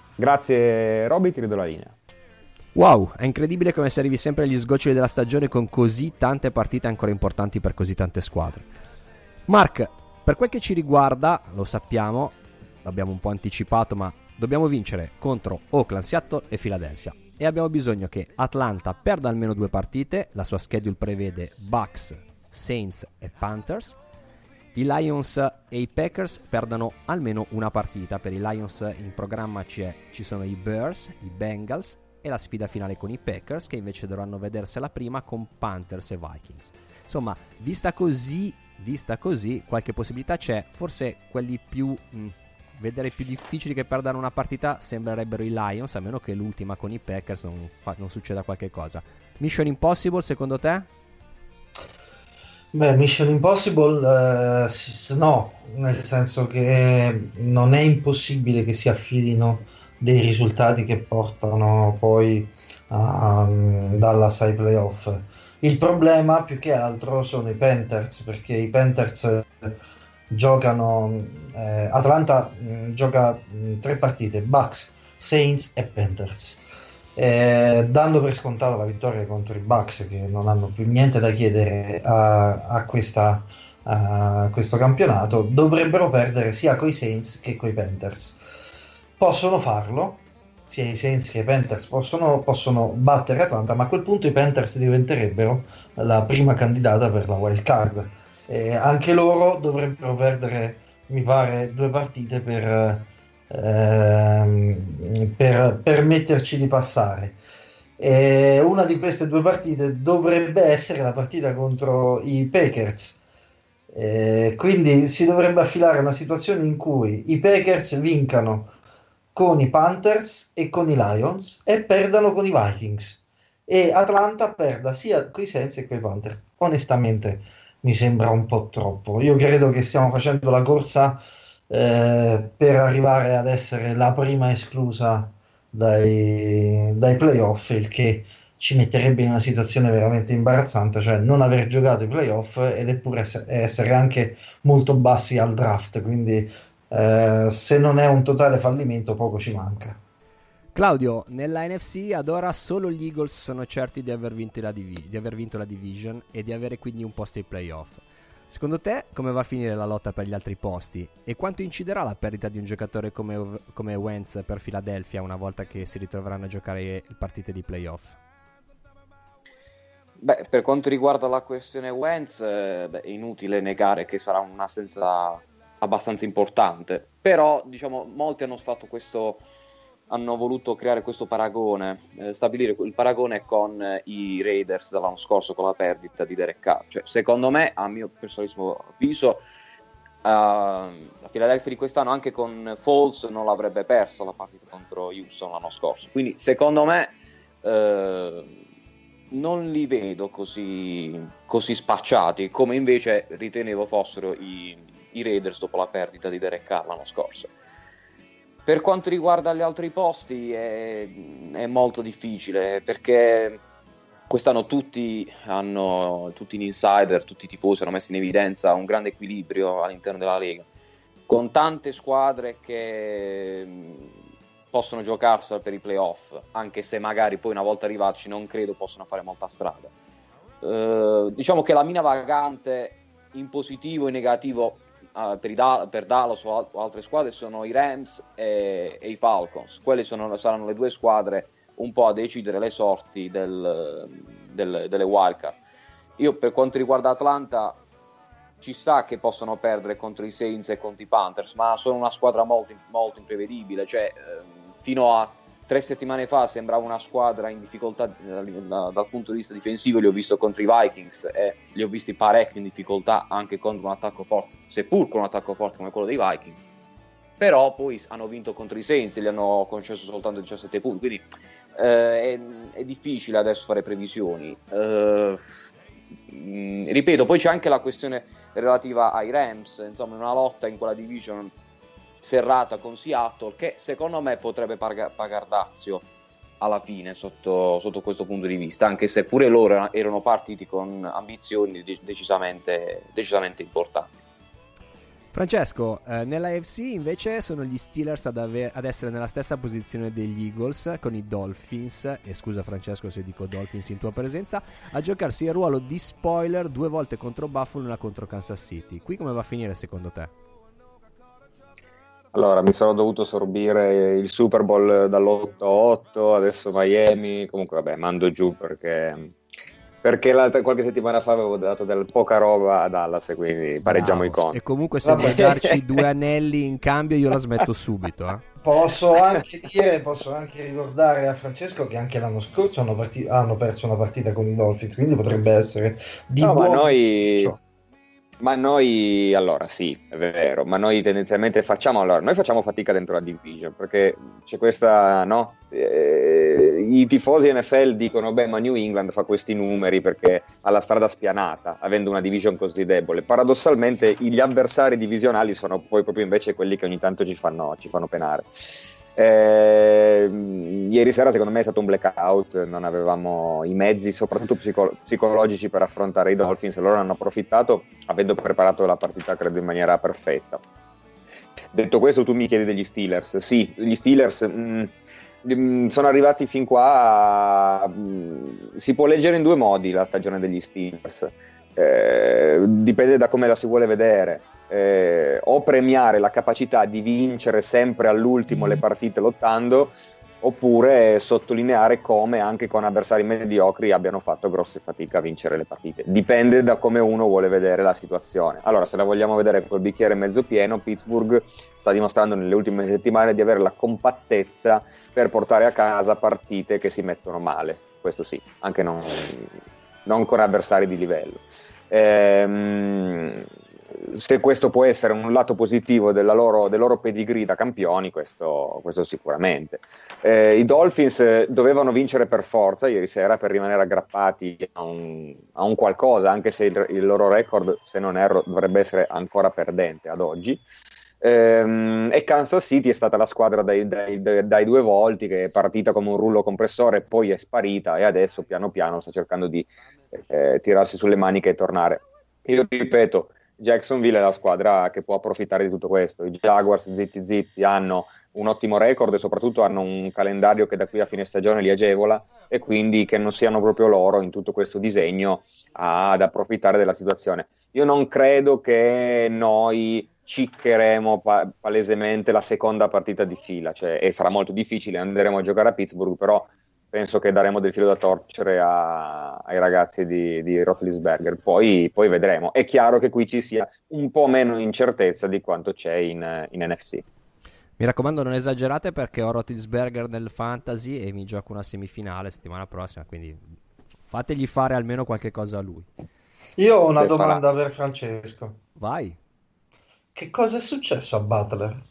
Grazie Roby, ti rido la linea. Wow, è incredibile come si arrivi sempre agli sgoccioli della stagione con così tante partite ancora importanti per così tante squadre. Mark, per quel che ci riguarda, lo sappiamo, l'abbiamo un po' anticipato, ma dobbiamo vincere contro Oakland, Seattle e Philadelphia, e abbiamo bisogno che Atlanta perda almeno due partite. La sua schedule prevede Bucks, Saints e Panthers, i Lions e i Packers perdano almeno una partita. Per i Lions in programma c'è, ci sono i Bears, i Bengals e la sfida finale con i Packers, che invece dovranno vedersela prima con Panthers e Vikings. Insomma, vista così, vista così, qualche possibilità c'è. Forse quelli più mh, vedere più difficili che perdano una partita sembrerebbero i Lions, a meno che l'ultima con i Packers non, fa, non succeda qualche cosa. Mission Impossible secondo te? Beh, Mission Impossible eh, no, nel senso che non è impossibile che si affidino dei risultati che portano poi a um, Dallas ai playoff. Il problema più che altro sono i Panthers, perché i Panthers giocano eh, Atlanta mh, gioca mh, tre partite, Bucks, Saints e Panthers, eh, dando per scontato la vittoria contro i Bucks, che non hanno più niente da chiedere a, a, questa, a questo campionato. Dovrebbero perdere sia coi Saints che coi Panthers. Possono farlo, sia i Saints che i Panthers possono, possono battere Atlanta, ma a quel punto i Panthers diventerebbero la prima candidata per la wild card. Eh, anche loro dovrebbero perdere, mi pare, due partite per, ehm, per permetterci di passare. E una di queste due partite dovrebbe essere la partita contro i Packers. Eh, quindi si dovrebbe affilare una situazione in cui i Packers vincano con i Panthers e con i Lions e perdano con i Vikings, e Atlanta perda sia coi Saints che coi Panthers. Onestamente mi sembra un po' troppo. Io credo che stiamo facendo la corsa eh, per arrivare ad essere la prima esclusa dai, dai playoff, il che ci metterebbe in una situazione veramente imbarazzante, cioè non aver giocato i playoff ed eppure essere, essere anche molto bassi al draft. Quindi eh, se non è un totale fallimento, poco ci manca. Claudio, nella N F C ad ora solo gli Eagles sono certi di aver vinto la, div- di aver vinto la division e di avere quindi un posto ai playoff. Secondo te come va a finire la lotta per gli altri posti e quanto inciderà la perdita di un giocatore come, come Wentz per Philadelphia una volta che si ritroveranno a giocare partite di playoff? Beh, per quanto riguarda la questione Wentz, eh, beh, è inutile negare che sarà un'assenza abbastanza importante, però diciamo molti hanno fatto questo, hanno voluto creare questo paragone, eh, stabilire il paragone con eh, i Raiders dell'anno scorso con la perdita di Derek Carr. Cioè, secondo me, a mio personalissimo avviso, uh, la Philadelphia di quest'anno anche con Foles non l'avrebbe persa la partita contro Houston l'anno scorso, quindi secondo me uh, non li vedo così, così spacciati come invece ritenevo fossero i, i Raiders dopo la perdita di Derek Carr l'anno scorso. Per quanto riguarda gli altri posti è, è molto difficile, perché quest'anno tutti hanno, tutti gli insider, tutti i tifosi hanno messo in evidenza un grande equilibrio all'interno della Lega, con tante squadre che possono giocarsela per i playoff, anche se magari poi una volta arrivati non credo possano fare molta strada. Uh, diciamo che la mina vagante in positivo e negativo uh, per, i da- per Dallas o, al- o altre squadre sono i Rams e, e i Falcons. Quelle sono, saranno le due squadre un po' a decidere le sorti del, del, delle wildcard. Io per quanto riguarda Atlanta ci sta che possono perdere contro i Saints e contro i Panthers, ma sono una squadra molto, molto imprevedibile, cioè ehm, fino a tre settimane fa sembrava una squadra in difficoltà dal, dal punto di vista difensivo. Li ho visto contro i Vikings e li ho visti parecchio in difficoltà anche contro un attacco forte, seppur con un attacco forte come quello dei Vikings, però poi hanno vinto contro i Saints e gli hanno concesso soltanto diciassette punti, quindi eh, è, è difficile adesso fare previsioni. eh, mh, ripeto, poi c'è anche la questione relativa ai Rams, insomma una lotta in quella division serrata con Seattle che secondo me potrebbe pagar, pagar dazio alla fine sotto, sotto questo punto di vista, anche se pure loro erano partiti con ambizioni decisamente, decisamente importanti. Francesco, eh, nella A F C invece sono gli Steelers ad, ave- ad essere nella stessa posizione degli Eagles con i Dolphins, e scusa Francesco se dico Dolphins in tua presenza, a giocarsi il ruolo di spoiler due volte contro Buffalo e una contro Kansas City. Qui come va a finire secondo te? Allora, mi sono dovuto sorbire il Super Bowl dall'otto a otto, adesso Miami, comunque vabbè, mando giù perché perché l'altra, qualche settimana fa avevo dato del poca roba a Dallas, quindi pareggiamo Bravo. i conti. E comunque se vuoi darci due anelli in cambio io la smetto subito, eh. Posso anche dire, posso anche ricordare a Francesco che anche l'anno scorso hanno, parti- hanno perso una partita con i Dolphins, quindi potrebbe essere di no, buon ma noi, auspicio. ma noi, allora sì, è vero, ma noi tendenzialmente facciamo, allora, noi facciamo fatica dentro la division, perché c'è questa, no? Eh, i tifosi N F L dicono, beh, ma New England fa questi numeri perché ha la strada spianata, avendo una division così debole. Paradossalmente gli avversari divisionali sono poi proprio invece quelli che ogni tanto ci fanno, ci fanno penare. Eh, ieri sera secondo me è stato un blackout, non avevamo i mezzi soprattutto psico- psicologici per affrontare i Dolphins, e loro hanno approfittato avendo preparato la partita credo in maniera perfetta. Detto questo, tu mi chiedi degli Steelers. Sì, gli Steelers mh, mh, sono arrivati fin qua, mh, si può leggere in due modi la stagione degli Steelers, eh, dipende da come la si vuole vedere. Eh, o premiare la capacità di vincere sempre all'ultimo le partite lottando, oppure sottolineare come anche con avversari mediocri abbiano fatto grosse fatica a vincere le partite. Dipende da come uno vuole vedere la situazione. Allora, se la vogliamo vedere col bicchiere mezzo pieno, Pittsburgh sta dimostrando nelle ultime settimane di avere la compattezza per portare a casa partite che si mettono male, questo sì, anche non, non con avversari di livello. Ehm, se questo può essere un lato positivo della loro, del loro pedigree da campioni, questo, questo sicuramente. Eh, i Dolphins dovevano vincere per forza ieri sera per rimanere aggrappati a un, a un qualcosa, anche se il, il loro record, se non erro, dovrebbe essere ancora perdente ad oggi. Ehm, e Kansas City è stata la squadra dai, dai, dai, dai due volti, che è partita come un rullo compressore, poi è sparita e adesso piano piano sta cercando di eh, tirarsi sulle maniche e tornare. Io ripeto, Jacksonville è la squadra che può approfittare di tutto questo. I Jaguars zitti zitti hanno un ottimo record e soprattutto hanno un calendario che da qui a fine stagione li agevola, e quindi che non siano proprio loro in tutto questo disegno ad approfittare della situazione. Io non credo che noi ciccheremo pa- palesemente la seconda partita di fila, cioè, e sarà molto difficile, andremo a giocare a Pittsburgh, però penso che daremo del filo da torcere a, ai ragazzi di, di Roethlisberger, poi, poi vedremo. È chiaro che qui ci sia un po' meno incertezza di quanto c'è in, in N F C. Mi raccomando, non esagerate, perché ho Roethlisberger nel fantasy e mi gioco una semifinale settimana prossima, quindi fategli fare almeno qualche cosa a lui. Io ho una Se domanda farà. per Francesco. Vai. Che cosa è successo a Butler?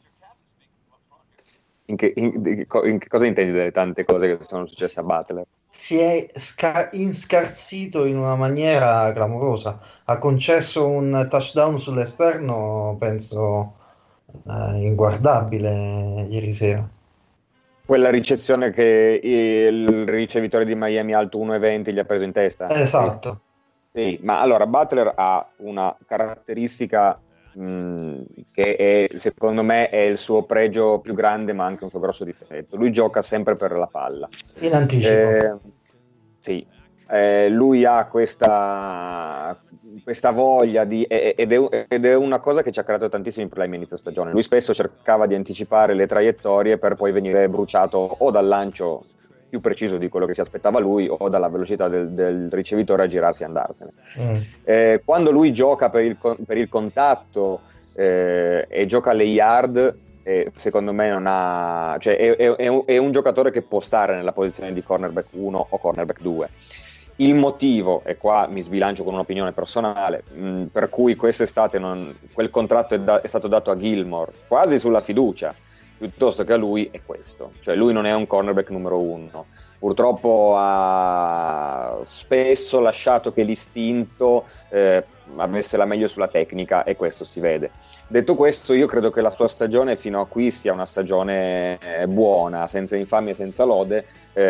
In che, in, in che cosa intendi delle tante cose che sono successe a Butler? Si è sca- inscarsito in una maniera clamorosa. Ha concesso un touchdown sull'esterno, penso eh, inguardabile ieri sera. Quella ricezione che il ricevitore di Miami alto uno virgola venti gli ha preso in testa? Esatto. Sì, ma allora Butler ha una caratteristica mh, che è, secondo me è il suo pregio più grande, ma anche un suo grosso difetto. Lui gioca sempre per la palla. In anticipo. Eh, sì, eh, lui ha questa, questa voglia di, ed è, ed è una cosa che ci ha creato tantissimi problemi inizio stagione. Lui spesso cercava di anticipare le traiettorie per poi venire bruciato o dal lancio più preciso di quello che si aspettava lui, o dalla velocità del, del ricevitore a girarsi e andarsene. Mm. Eh, quando lui gioca per il, per il contatto eh, e gioca alle yard, eh, secondo me non ha, cioè è, è, è, un, è un giocatore che può stare nella posizione di cornerback uno o cornerback due. Il motivo, e qua mi sbilancio con un'opinione personale, mh, per cui quest'estate non, quel contratto è, da, è stato dato a Gilmore quasi sulla fiducia, piuttosto che a lui, è questo. Cioè lui non è un cornerback numero uno. Purtroppo ha spesso lasciato che l'istinto eh, avesse la meglio sulla tecnica, e questo si vede. Detto questo, io credo che la sua stagione fino a qui sia una stagione eh, buona, senza infamia e senza lode,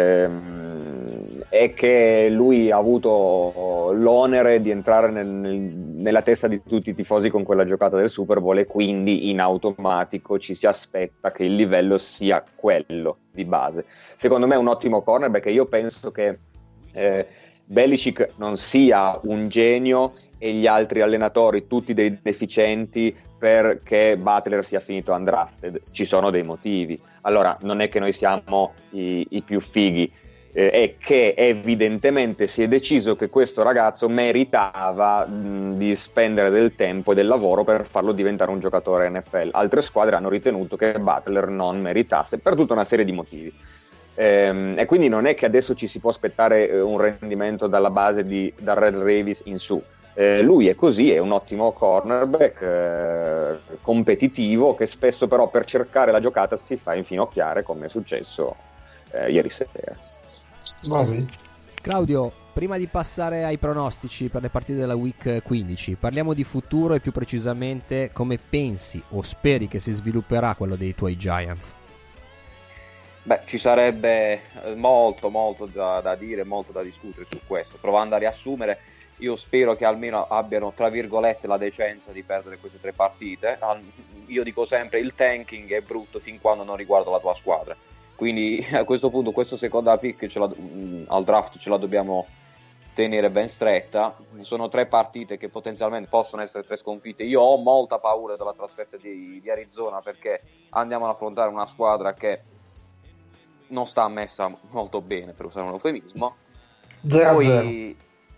ehm, e che lui ha avuto l'onere di entrare nel, nel, nella testa di tutti i tifosi con quella giocata del Super Bowl, e quindi in automatico ci si aspetta che il livello sia quello di base. Secondo me è un ottimo cornerback, e io penso che eh, Belichick non sia un genio e gli altri allenatori tutti dei deficienti perché Butler sia finito undrafted. Ci sono dei motivi. Allora, non è che noi siamo i, i più fighi. eh, è che evidentemente si è deciso che questo ragazzo meritava mh, di spendere del tempo e del lavoro per farlo diventare un giocatore N F L. Altre squadre hanno ritenuto che Butler non meritasse, per tutta una serie di motivi. Ehm, e quindi non è che adesso ci si può aspettare eh, un rendimento dalla base di Darrell Revis in su. Eh, lui è così, è un ottimo cornerback eh, competitivo, che spesso però per cercare la giocata si fa infinocchiare, come è successo eh, ieri sera. Vabbè. Claudio, prima di passare ai pronostici per le partite della week quindici, parliamo di futuro e più precisamente come pensi o speri che si svilupperà quello dei tuoi Giants. Beh, ci sarebbe molto molto da, da dire, molto da discutere su questo. Provando a riassumere, io spero che almeno abbiano, tra virgolette, la decenza di perdere queste tre partite. Io dico sempre, il tanking è brutto fin quando non riguarda la tua squadra. Quindi a questo punto, questo seconda pick ce la, al draft ce la dobbiamo tenere ben stretta. Sono tre partite che potenzialmente possono essere tre sconfitte. Io ho molta paura della trasferta di, di Arizona, perché andiamo ad affrontare una squadra che non sta messa molto bene, per usare un eufemismo. zero a zero. Poi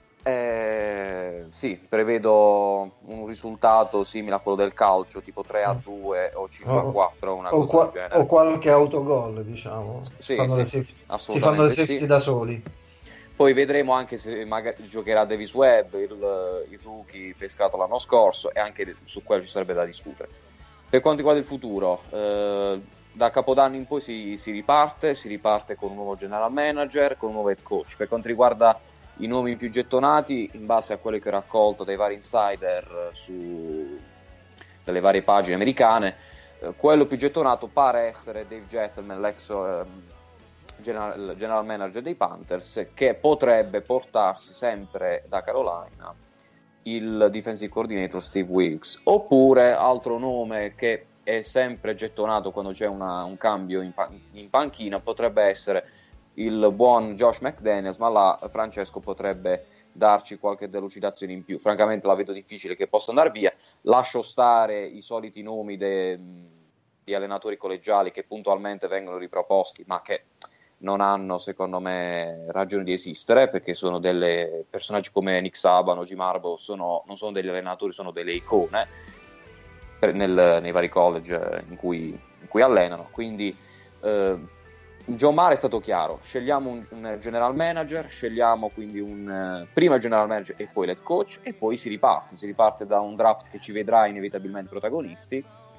eh, sì, prevedo un risultato simile a quello del calcio, tipo tre a due o cinque a quattro, una o, cosa qua- del genere. o qualche autogol, diciamo. Sì, si fanno, sì, le, safety, assolutamente si fanno le safety sì. da soli. Poi vedremo anche se magari giocherà Davis Webb, il, il rookie pescato l'anno scorso, e anche su quello ci sarebbe da discutere. Per quanto riguarda il futuro, eh, da Capodanno in poi si, si riparte, si riparte con un nuovo general manager, con un nuovo head coach. Per quanto riguarda i nomi più gettonati, in base a quello che ho raccolto dai vari insider su dalle varie pagine americane, eh, quello più gettonato pare essere Dave Gettleman, l'ex eh, general, general manager dei Panthers, che potrebbe portarsi sempre da Carolina il defensive coordinator Steve Wilkes. Oppure altro nome che è sempre gettonato quando c'è una, un cambio in, pan- in panchina, potrebbe essere il buon Josh McDaniels, ma là Francesco potrebbe darci qualche delucidazione in più. Francamente la vedo difficile che possa andare via. Lascio stare i soliti nomi de, di allenatori collegiali che puntualmente vengono riproposti, ma che non hanno, secondo me, ragione di esistere, perché sono delle personaggi come Nick Saban o Jim Harbaugh, sono, non sono degli allenatori, sono delle icone per, nel, nei vari college in cui, in cui allenano. Quindi eh, John Mara è stato chiaro: scegliamo un, un general manager, scegliamo quindi un uh, prima il general manager e poi l'head coach, e poi si riparte, si riparte da un draft che ci vedrà inevitabilmente protagonisti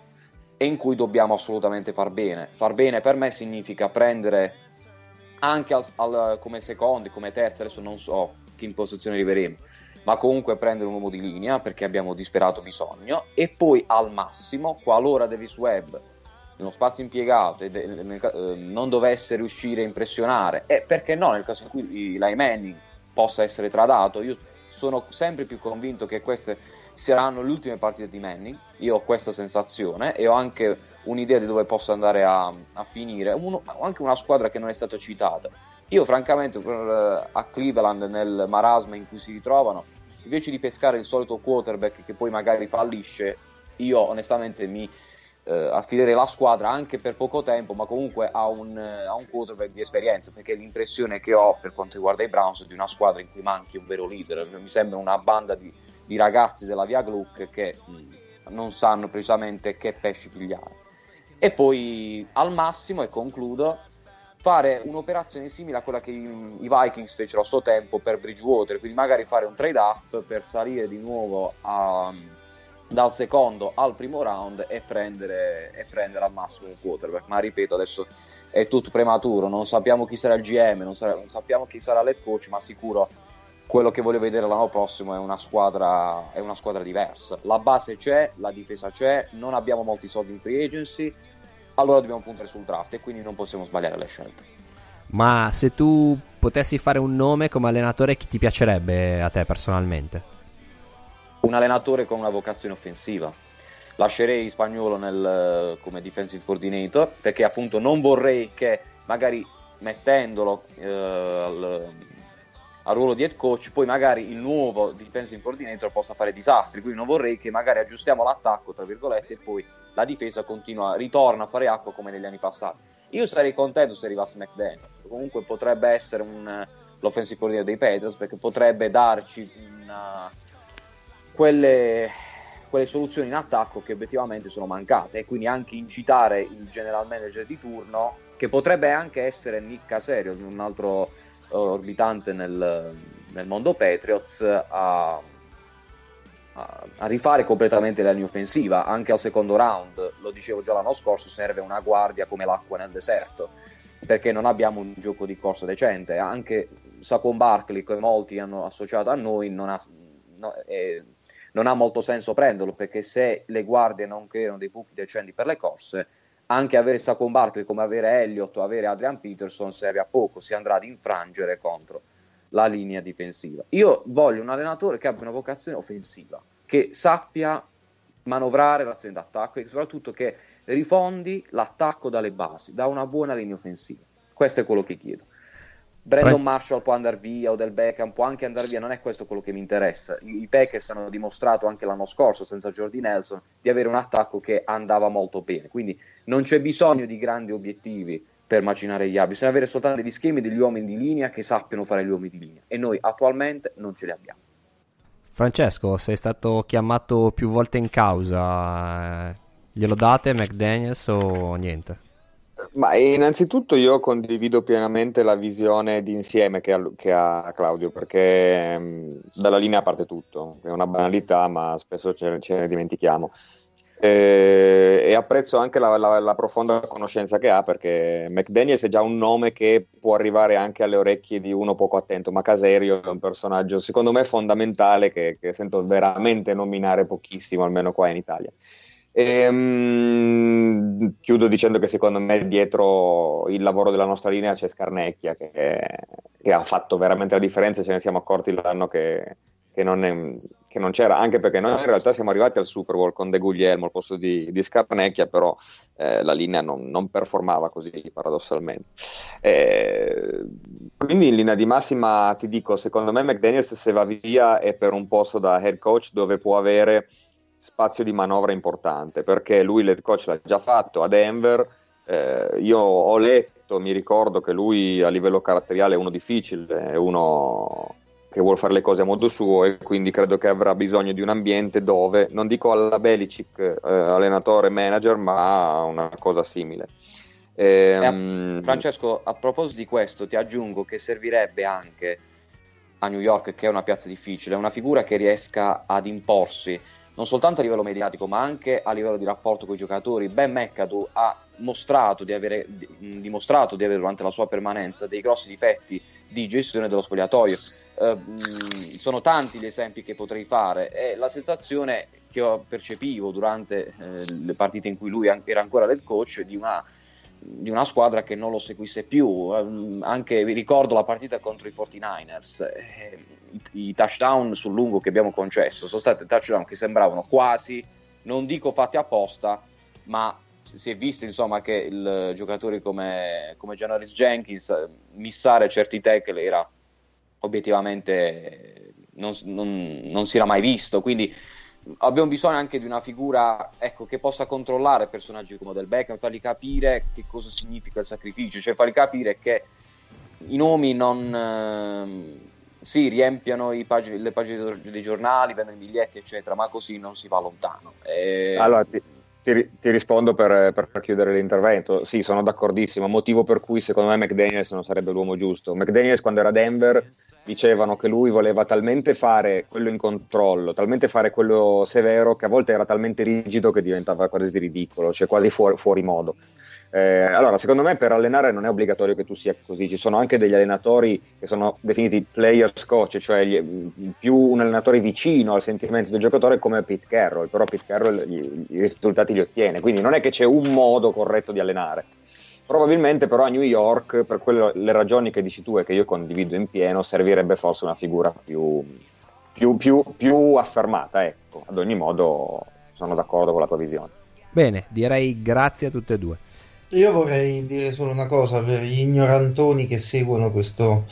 e in cui dobbiamo assolutamente far bene. Far bene per me significa prendere anche al, al, come secondi, come terzi, adesso non so che in posizione arriveremo, ma comunque prendere un uomo di linea, perché abbiamo disperato bisogno, e poi al massimo, qualora Davis Webb nello spazio impiegato e de- nel, eh, non dovesse riuscire a impressionare, e perché no, nel caso in cui Eli Manning possa essere tradato, io sono sempre più convinto che queste saranno le ultime partite di Manning. Io ho questa sensazione e ho anche un'idea di dove possa andare a, a finire. Uno, anche una squadra che non è stata citata. Io francamente per, a Cleveland, nel marasma in cui si ritrovano, invece di pescare il solito quarterback che poi magari fallisce, io onestamente mi eh, affiderei la squadra anche per poco tempo, ma comunque a un, a un quarterback di esperienza, perché l'impressione che ho per quanto riguarda i Browns è di una squadra in cui manchi un vero leader. Mi sembra una banda di, di ragazzi della via Gluck che mh, non sanno precisamente che pesci pigliare. E poi al massimo, e concludo, fare un'operazione simile a quella che i, i Vikings fecero a suo tempo per Bridgewater, quindi magari fare un trade up per salire di nuovo a, dal secondo al primo round e prendere, e prendere al massimo un quarterback. Ma ripeto, adesso è tutto prematuro, non sappiamo chi sarà il G M, non, sarà, non sappiamo chi sarà l'head coach, ma sicuro quello che voglio vedere l'anno prossimo è una squadra, è una squadra diversa. La base c'è, la difesa c'è, non abbiamo molti soldi in free agency, allora dobbiamo puntare sul draft e quindi non possiamo sbagliare le scelte. Ma se tu potessi fare un nome come allenatore, chi ti piacerebbe a te personalmente? Un allenatore con una vocazione offensiva. Lascerei Spagnuolo nel, come defensive coordinator, perché appunto non vorrei che magari mettendolo eh, al, al ruolo di head coach poi magari il nuovo defensive coordinator possa fare disastri, quindi non vorrei che magari aggiustiamo l'attacco tra virgolette e poi la difesa continua, ritorna a fare acqua come negli anni passati. Io sarei contento se arrivasse McDaniels, comunque potrebbe essere un, l'offensive coordinator dei Patriots, perché potrebbe darci una, quelle, quelle soluzioni in attacco che obiettivamente sono mancate, e quindi anche incitare il general manager di turno, che potrebbe anche essere Nick Caserio, un altro uh, orbitante nel, nel mondo Patriots, a, a, a rifare completamente la linea offensiva. Anche al secondo round, lo dicevo già l'anno scorso, serve una guardia come l'acqua nel deserto, perché non abbiamo un gioco di corsa decente. Anche Saquon Barkley, che molti hanno associato a noi, non ha, no, eh, non ha molto senso prenderlo, perché se le guardie non creano dei buchi decenti per le corse, anche avere Saquon Barkley come avere Elliott o avere Adrian Peterson serve a poco, si andrà ad infrangere contro la linea difensiva. Io voglio un allenatore che abbia una vocazione offensiva, che sappia manovrare l'azione d'attacco e soprattutto che rifondi l'attacco dalle basi, da una buona linea offensiva. Questo è quello che chiedo. Brandon Marshall può andare via, o Del Beckham può anche andare via, non è questo quello che mi interessa. I Packers hanno dimostrato anche l'anno scorso, senza Jordy Nelson, di avere un attacco che andava molto bene, quindi non c'è bisogno di grandi obiettivi per macinare gli altri, bisogna avere soltanto degli schemi degli uomini di linea che sappiano fare gli uomini di linea, e noi attualmente non ce li abbiamo. Francesco, sei stato chiamato più volte in causa, glielo date McDaniels o niente? Ma innanzitutto io condivido pienamente la visione d'insieme che ha, che ha Claudio, perché mh, dalla linea parte tutto, è una banalità ma spesso ce, ce ne dimentichiamo, e, e apprezzo anche la, la, la profonda conoscenza che ha, perché McDaniels è già un nome che può arrivare anche alle orecchie di uno poco attento, ma Caserio è un personaggio secondo me fondamentale che, che sento veramente nominare pochissimo, almeno qua in Italia. E, um, chiudo dicendo che secondo me dietro il lavoro della nostra linea c'è Scarnecchia, che, che ha fatto veramente la differenza. Ce ne siamo accorti l'anno che, che, non è, che non c'era, anche perché noi in realtà siamo arrivati al Super Bowl con De Guglielmo al posto di, di Scarnecchia, però eh, la linea non, non performava così, paradossalmente. Eh, quindi in linea di massima ti dico, secondo me McDaniels, se va via, è per un posto da head coach dove può avere spazio di manovra importante, perché lui l'head coach l'ha già fatto a Denver. Eh, io ho letto, mi ricordo che lui a livello caratteriale è uno difficile, è uno che vuole fare le cose a modo suo, e quindi credo che avrà bisogno di un ambiente dove, non dico alla Belichick, eh, allenatore manager, ma una cosa simile. Ehm... Francesco, a proposito di questo ti aggiungo che servirebbe anche a New York, che è una piazza difficile, una figura che riesca ad imporsi non soltanto a livello mediatico ma anche a livello di rapporto con i giocatori. Ben McAdoo ha mostrato di avere di, dimostrato di avere durante la sua permanenza dei grossi difetti di gestione dello spogliatoio. Eh, mh, sono tanti gli esempi che potrei fare, e la sensazione che ho percepivo durante eh, le partite in cui lui era ancora head coach di una di una squadra che non lo seguisse più. Um, anche vi ricordo la partita contro i quarantanovers, eh, i, i touchdown sul lungo che abbiamo concesso sono stati touchdown che sembravano quasi, non dico fatti apposta, ma si è visto insomma che il giocatore come, come Janoris Jenkins missare certi tackle era obiettivamente non, non, non si era mai visto, quindi abbiamo bisogno anche di una figura, ecco, che possa controllare personaggi come Del Beckham, fargli capire che cosa significa il sacrificio, cioè fargli capire che i nomi non eh, sì, riempiano i pag- le pagine dei giornali, vendono i biglietti eccetera, ma così non si va lontano. E... allora ti, ti, ti rispondo per, per chiudere l'intervento. Sì, sono d'accordissimo, motivo per cui secondo me McDaniels non sarebbe l'uomo giusto. McDaniels quando era a Denver dicevano che lui voleva talmente fare quello in controllo, talmente fare quello severo, che a volte era talmente rigido che diventava quasi ridicolo, cioè quasi fuori, fuori modo. Eh, allora, secondo me per allenare non è obbligatorio che tu sia così. Ci sono anche degli allenatori che sono definiti players coach, cioè gli, più un allenatore vicino al sentimento del giocatore, come Pete Carroll, però Pete Carroll gli, i risultati li ottiene, quindi non è che c'è un modo corretto di allenare. Probabilmente però a New York, per quelle, le ragioni che dici tu e che io condivido in pieno, servirebbe forse una figura più, più, più, più affermata, ecco. Ad ogni modo sono d'accordo con la tua visione. Bene, direi grazie a tutte e due. Io vorrei dire solo una cosa per gli ignorantoni che seguono questo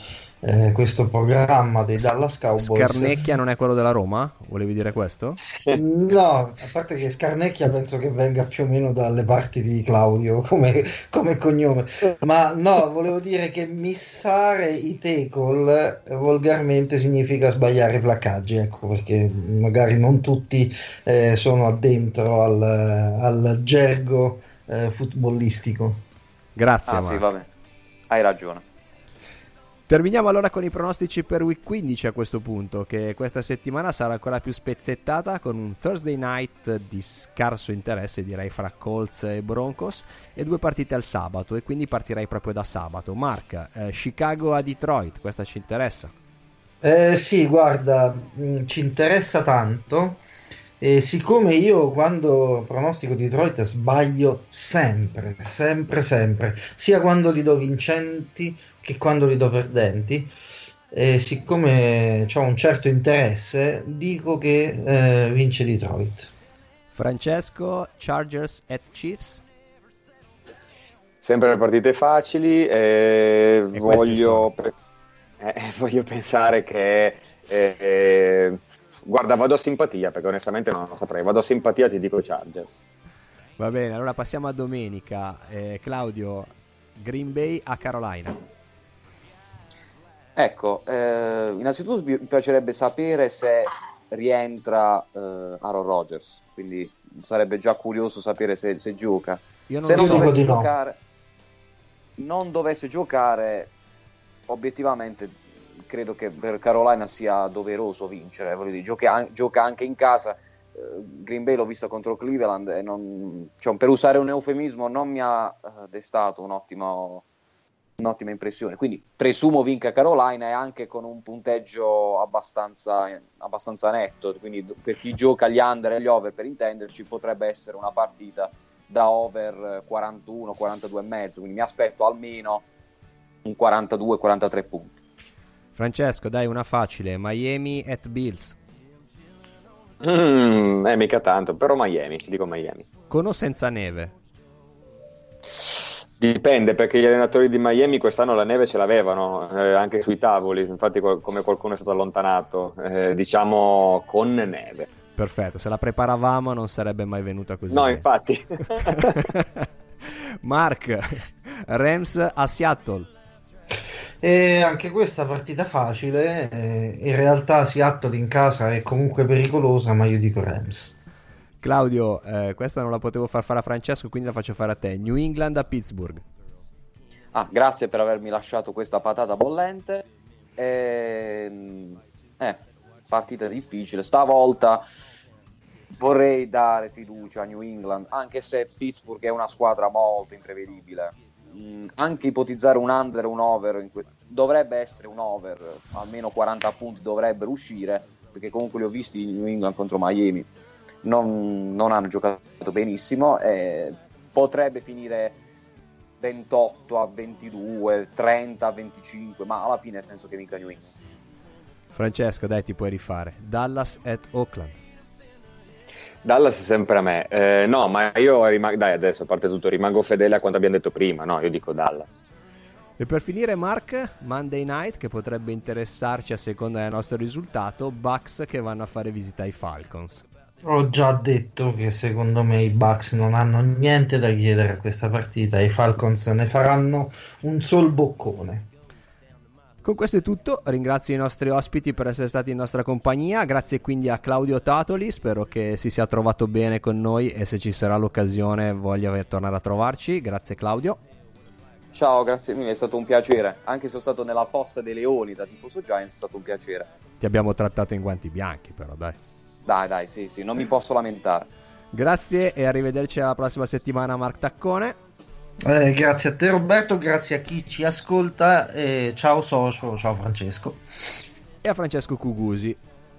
eh, questo programma dei Dallas Cowboys. Scarnecchia non è quello della Roma? Volevi dire questo? No, a parte che Scarnecchia penso che venga più o meno dalle parti di Claudio come, come cognome, ma no, volevo dire che missare i tackle eh, volgarmente significa sbagliare i placcaggi, ecco, perché magari non tutti eh, sono addentro al, al gergo eh, futbolistico. Grazie. Ah, Marco. sì, vabbè, hai ragione. Terminiamo allora con i pronostici per Week quindici a questo punto, che questa settimana sarà ancora più spezzettata con un Thursday night di scarso interesse, direi, fra Colts e Broncos, e due partite al sabato, e quindi partirei proprio da sabato. Mark, eh, Chicago a Detroit, questa ci interessa? Eh, sì, guarda, mh, ci interessa tanto. E siccome io quando pronostico Detroit sbaglio sempre, sempre, sempre, sia quando li do vincenti che quando li do perdenti, e siccome ho un certo interesse, dico che eh, vince Detroit. Francesco, Chargers at Chiefs? Sempre le partite facili, eh, E voglio, pe- eh, voglio pensare che... eh, eh, guarda, vado a simpatia, perché onestamente non lo saprei. Vado a simpatia, ti dico Chargers. Va bene, allora passiamo a domenica. Eh, Claudio, Green Bay a Carolina. Ecco, eh, innanzitutto mi piacerebbe sapere se rientra eh, Aaron Rodgers, quindi sarebbe già curioso sapere se, se gioca. Io non Se non dico dovesse di no. giocare, non dovesse giocare, obiettivamente credo che per Carolina sia doveroso vincere. Voglio dire, gioca, gioca anche in casa. eh, Green Bay l'ho vista contro Cleveland e non, cioè, per usare un eufemismo, non mi ha eh, destato un ottimo un'ottima impressione, quindi presumo vinca Carolina, e anche con un punteggio abbastanza, abbastanza netto, quindi per chi gioca gli under e gli over, per intenderci, potrebbe essere una partita da over quarantuno quarantadue e mezzo, quindi mi aspetto almeno un quarantadue quarantatré punti. Francesco, dai, una facile. Miami at Bills. Mm, eh, mica tanto, però Miami, dico Miami. Con o senza neve? Dipende, perché gli allenatori di Miami quest'anno la neve ce l'avevano, eh, anche sui tavoli, infatti co- come qualcuno è stato allontanato, eh, diciamo con neve. Perfetto, se la preparavamo non sarebbe mai venuta così. No, bene. infatti. Mark, Rams a Seattle. E anche questa partita facile, eh, in realtà Seattle in casa è comunque pericolosa, ma io dico Rams. Claudio, eh, questa non la potevo far fare a Francesco, quindi la faccio fare a te. New England a Pittsburgh. Ah, grazie per avermi lasciato questa patata bollente. Ehm, eh, partita difficile. Stavolta vorrei dare fiducia a New England, anche se Pittsburgh è una squadra molto imprevedibile. Mm, anche ipotizzare un under o un over in que- dovrebbe essere un over, almeno quaranta punti dovrebbero uscire, perché comunque li ho visti in New England contro Miami. Non, non hanno giocato benissimo, e potrebbe finire ventotto a ventidue, trenta a venticinque, ma alla fine penso che vinca New England. Francesco, dai, ti puoi rifare. Dallas at Oakland. Dallas sempre a me. Eh, no, ma io rimango, dai, adesso a parte tutto, rimango fedele a quanto abbiamo detto prima, no, io dico Dallas. E per finire, Mark, Monday Night, che potrebbe interessarci a seconda del nostro risultato, Bucks che vanno a fare visita ai Falcons. Ho già detto che secondo me i Bucks non hanno niente da chiedere a questa partita, i Falcons ne faranno un sol boccone. Con questo è tutto, ringrazio i nostri ospiti per essere stati in nostra compagnia, grazie quindi a Claudio Tatoli, spero che si sia trovato bene con noi e se ci sarà l'occasione voglia tornare a trovarci. Grazie Claudio. Ciao, grazie mille, è stato un piacere, anche se sono stato nella fossa dei leoni da tifoso Giants, è stato un piacere. Ti abbiamo trattato in guanti bianchi però, dai. Dai, dai, sì, sì, non mi posso lamentare. Grazie e arrivederci alla prossima settimana, Mark Taccone. Eh, grazie a te Roberto, grazie a chi ci ascolta, e ciao socio, ciao Francesco. E a Francesco Cugusi.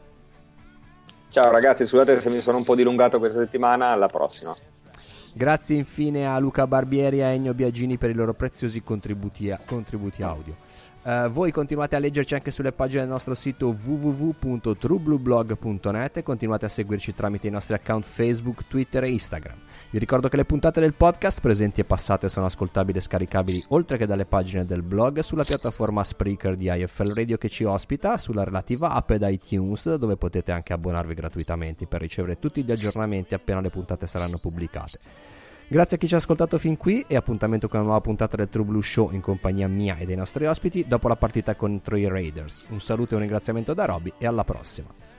Ciao ragazzi, scusate se mi sono un po' dilungato questa settimana, alla prossima. Grazie infine a Luca Barbieri e a Ennio Biagini per i loro preziosi contributi, contributi audio. Uh, voi continuate a leggerci anche sulle pagine del nostro sito w w w punto true blue blog punto net e continuate a seguirci tramite i nostri account Facebook, Twitter e Instagram. Vi ricordo che le puntate del podcast presenti e passate sono ascoltabili e scaricabili oltre che dalle pagine del blog sulla piattaforma Spreaker di I F L Radio che ci ospita, sulla relativa app ed iTunes, dove potete anche abbonarvi gratuitamente per ricevere tutti gli aggiornamenti appena le puntate saranno pubblicate. Grazie a chi ci ha ascoltato fin qui e appuntamento con una nuova puntata del True Blue Show in compagnia mia e dei nostri ospiti dopo la partita contro i Raiders. Un saluto e un ringraziamento da Robby e alla prossima.